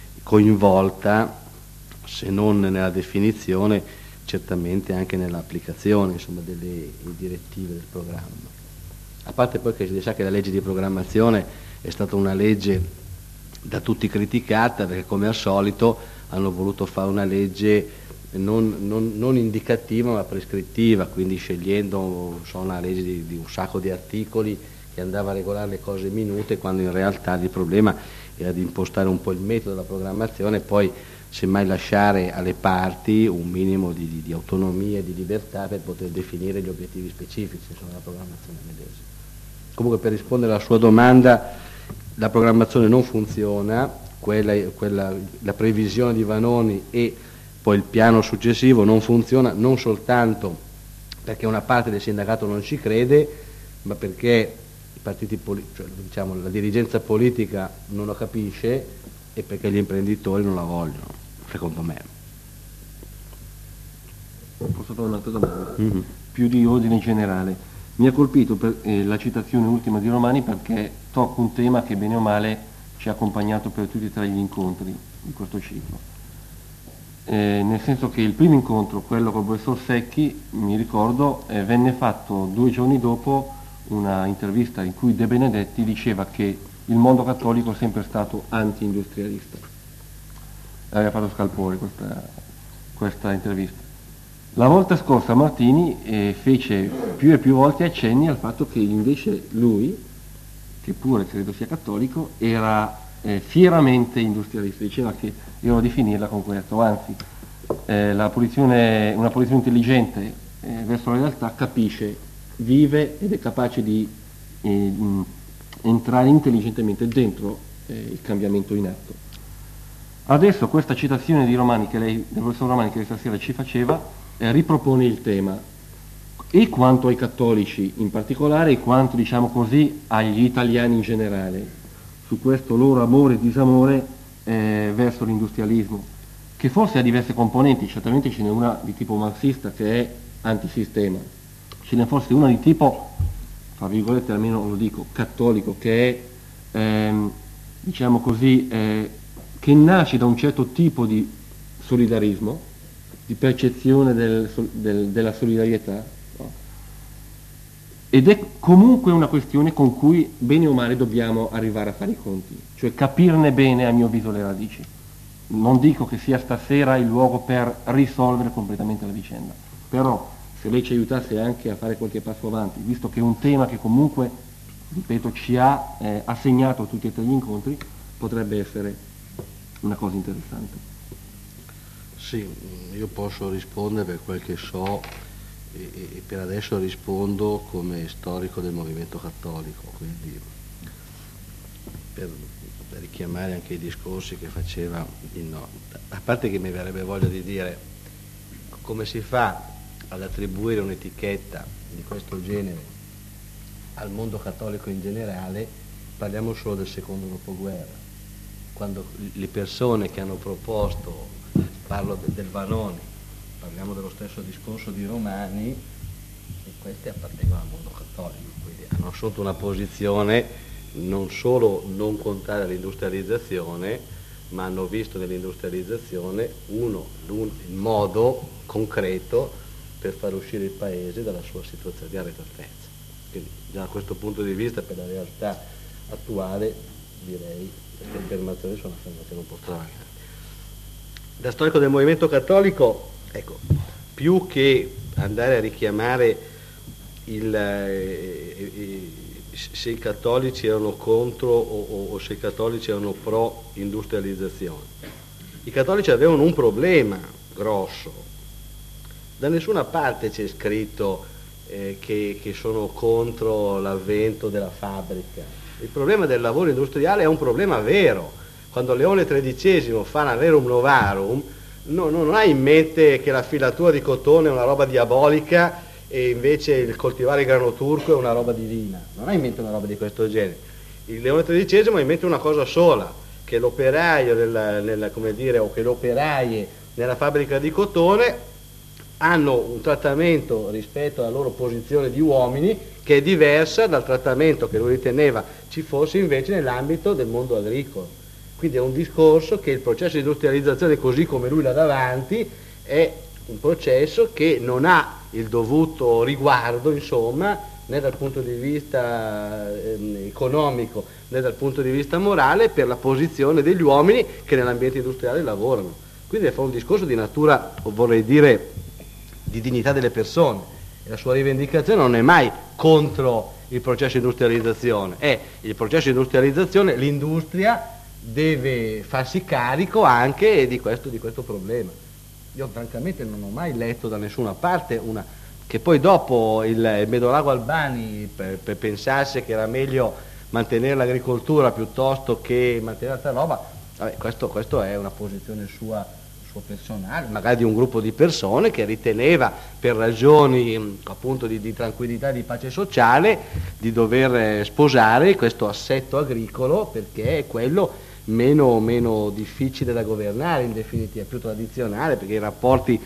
coinvolta, se non nella definizione, certamente anche nell'applicazione, insomma, delle direttive del programma. A parte poi che si sa che la legge di programmazione è stata una legge da tutti criticata, perché come al solito hanno voluto fare una legge non, non, non indicativa ma prescrittiva, quindi scegliendo so, una legge di, di un sacco di articoli che andava a regolare le cose minute, quando in realtà il problema era di impostare un po' il metodo della programmazione e poi semmai lasciare alle parti un minimo di, di, di autonomia e di libertà per poter definire gli obiettivi specifici della programmazione medesima. Comunque, per rispondere alla sua domanda, la programmazione non funziona, quella, quella, la previsione di Vanoni e poi il piano successivo non funziona, non soltanto perché una parte del sindacato non ci crede, ma perché i partiti cioè, diciamo, la dirigenza politica non lo capisce e perché gli imprenditori non la vogliono, secondo me. Posso fare un'altra domanda? Mm-hmm. Più di ordine generale. Mi ha colpito per, eh, la citazione ultima di Romani, perché tocca un tema che bene o male ci ha accompagnato per tutti e tre gli incontri di questo ciclo. Eh, nel senso che il primo incontro, quello con il professor Secchi, mi ricordo, eh, venne fatto due giorni dopo una intervista in cui De Benedetti diceva che il mondo cattolico è sempre stato anti-industrialista. Aveva fatto scalpore questa, questa intervista. La volta scorsa Martini eh, fece più e più volte accenni al fatto che invece lui, che pure credo sia cattolico, era eh, fieramente industrialista, diceva che io devo definirla con questo, anzi eh, la posizione, una posizione intelligente eh, verso la realtà capisce, vive ed è capace di eh, mh, entrare intelligentemente dentro eh, il cambiamento in atto. Adesso questa citazione di Romani che lei, del professor Romani che lei stasera ci faceva, eh, ripropone il tema, e quanto ai cattolici in particolare, e quanto, diciamo così, agli italiani in generale, su questo loro amore e disamore eh, verso l'industrialismo, che forse ha diverse componenti. Certamente ce n'è una di tipo marxista che è antisistema, ce n'è forse una di tipo, fra virgolette almeno lo dico, cattolico, che è, ehm, diciamo così, eh, che nasce da un certo tipo di solidarismo, di percezione del, del, della solidarietà, no? Ed è comunque una questione con cui bene o male dobbiamo arrivare a fare i conti, cioè capirne bene a mio avviso le radici. Non dico che sia stasera il luogo per risolvere completamente la vicenda, però se lei ci aiutasse anche a fare qualche passo avanti, visto che è un tema che comunque, ripeto, ci ha eh, assegnato tutti e tre gli incontri, potrebbe essere una cosa interessante. Sì, io posso rispondere per quel che so e, e per adesso rispondo come storico del movimento cattolico, quindi per, per richiamare anche i discorsi che faceva il nord. A parte che mi verrebbe voglia di dire come si fa ad attribuire un'etichetta di questo genere al mondo cattolico in generale, parliamo solo del secondo dopoguerra, quando le persone che hanno proposto, parlo del, del Vanoni, parliamo dello stesso discorso di Romani, e questi appartengono al mondo cattolico, quindi hanno assunto una posizione non solo non contraria all'industrializzazione, ma hanno visto nell'industrializzazione uno, il modo concreto per far uscire il paese dalla sua situazione di arretratezza. Quindi già da questo punto di vista, per la realtà attuale, direi che queste affermazioni sono affermazioni un po' stravaganti. Da storico del movimento cattolico, ecco, più che andare a richiamare il, eh, eh, se i cattolici erano contro o, o, o se i cattolici erano pro industrializzazione, i cattolici avevano un problema grosso. Da nessuna parte c'è scritto eh, che, che sono contro l'avvento della fabbrica. Il problema del lavoro industriale è un problema vero. Quando Leone tredicesimo fa l'Anerum Novarum, no, no, non ha in mente che la filatura di cotone è una roba diabolica e invece il coltivare il grano turco è una roba divina. Non ha in mente una roba di questo genere. Il Leone tredicesimo ha in mente una cosa sola, che l'operaio nel, nel, come dire, o che le operaie nella fabbrica di cotone hanno un trattamento rispetto alla loro posizione di uomini che è diversa dal trattamento che lui riteneva ci fosse invece nell'ambito del mondo agricolo. Quindi è un discorso che il processo di industrializzazione, così come lui l'ha davanti, è un processo che non ha il dovuto riguardo, insomma, né dal punto di vista eh, economico né dal punto di vista morale per la posizione degli uomini che nell'ambiente industriale lavorano. Quindi è un discorso di natura, vorrei dire, di dignità delle persone. E la sua rivendicazione non è mai contro il processo di industrializzazione, è il processo di industrializzazione, l'industria deve farsi carico anche di questo, di questo problema. Io francamente non ho mai letto da nessuna parte una, che poi dopo il, il Medolago Albani per, per pensasse che era meglio mantenere l'agricoltura piuttosto che mantenere altra roba. Vabbè, questo, questo è una posizione sua, sua personale, magari di un gruppo di persone che riteneva per ragioni appunto di, di tranquillità, di pace sociale, di dover sposare questo assetto agricolo perché è quello Meno, meno difficile da governare, in definitiva, più tradizionale, perché i rapporti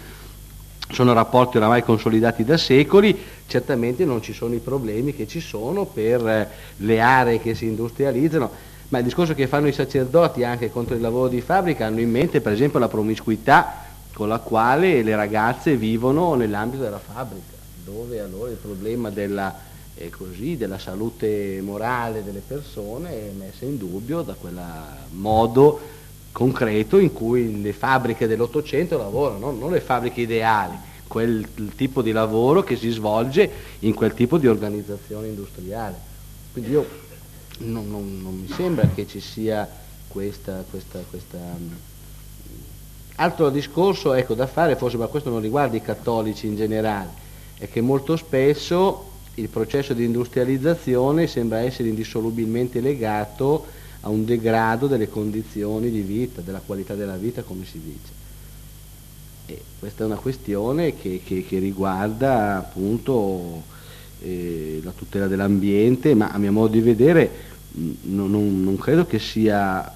sono rapporti oramai consolidati da secoli, certamente non ci sono i problemi che ci sono per le aree che si industrializzano, ma il discorso che fanno i sacerdoti anche contro il lavoro di fabbrica hanno in mente per esempio la promiscuità con la quale le ragazze vivono nell'ambito della fabbrica, dove allora il problema della e così della salute morale delle persone è messa in dubbio da quel modo concreto in cui le fabbriche dell'Ottocento lavorano, no? Non le fabbriche ideali, quel tipo di lavoro che si svolge in quel tipo di organizzazione industriale. Quindi io non, non, non mi sembra che ci sia questa... questa, questa Altro discorso, ecco, da fare, forse, ma questo non riguarda i cattolici in generale, è che molto spesso il processo di industrializzazione sembra essere indissolubilmente legato a un degrado delle condizioni di vita, della qualità della vita, come si dice. E questa è una questione che, che, che riguarda appunto eh, la tutela dell'ambiente, ma a mio modo di vedere mh, non, non, non credo che sia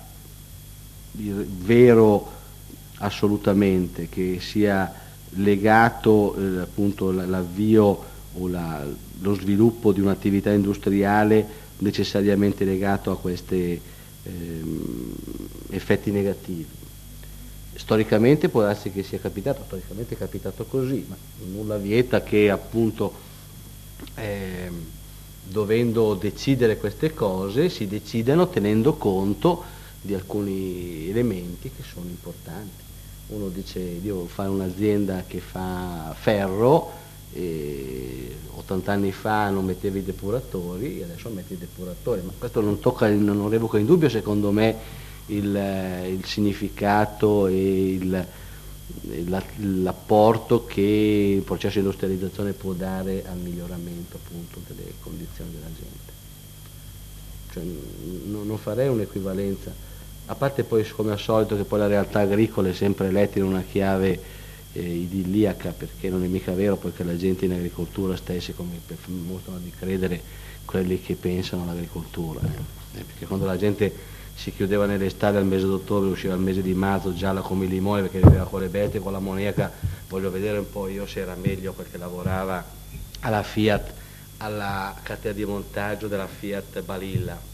vero assolutamente che sia legato eh, appunto l'avvio o la, lo sviluppo di un'attività industriale necessariamente legato a questi ehm, effetti negativi. Storicamente può darsi che sia capitato, storicamente è capitato così, ma nulla vieta che appunto eh, dovendo decidere queste cose si decidano tenendo conto di alcuni elementi che sono importanti. Uno dice io devo fare un'azienda che fa ferro, e ottanta anni fa non metteva i depuratori, adesso mette i depuratori, ma questo non tocca, non revoca in dubbio secondo me il, il significato e il, la, l'apporto che il processo di industrializzazione può dare al miglioramento appunto delle condizioni della gente. Cioè, non, non farei un'equivalenza, a parte poi come al solito che poi la realtà agricola è sempre letta in una chiave eh, idilliaca, perché non è mica vero poi che la gente in agricoltura stesse, come mostrano di credere quelli che pensano all'agricoltura, eh. Eh, perché quando la gente si chiudeva nelle stalle al mese d'ottobre, usciva al mese di marzo gialla come il limone perché viveva con le bestie, con l'ammoniaca, voglio vedere un po' io se era meglio perché lavorava alla Fiat, alla catena di montaggio della Fiat Balilla.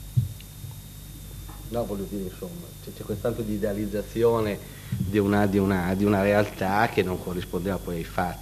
No, voglio dire, insomma, c'è, c'è quest'altro di idealizzazione di una, di, una, di una realtà che non corrispondeva poi ai fatti.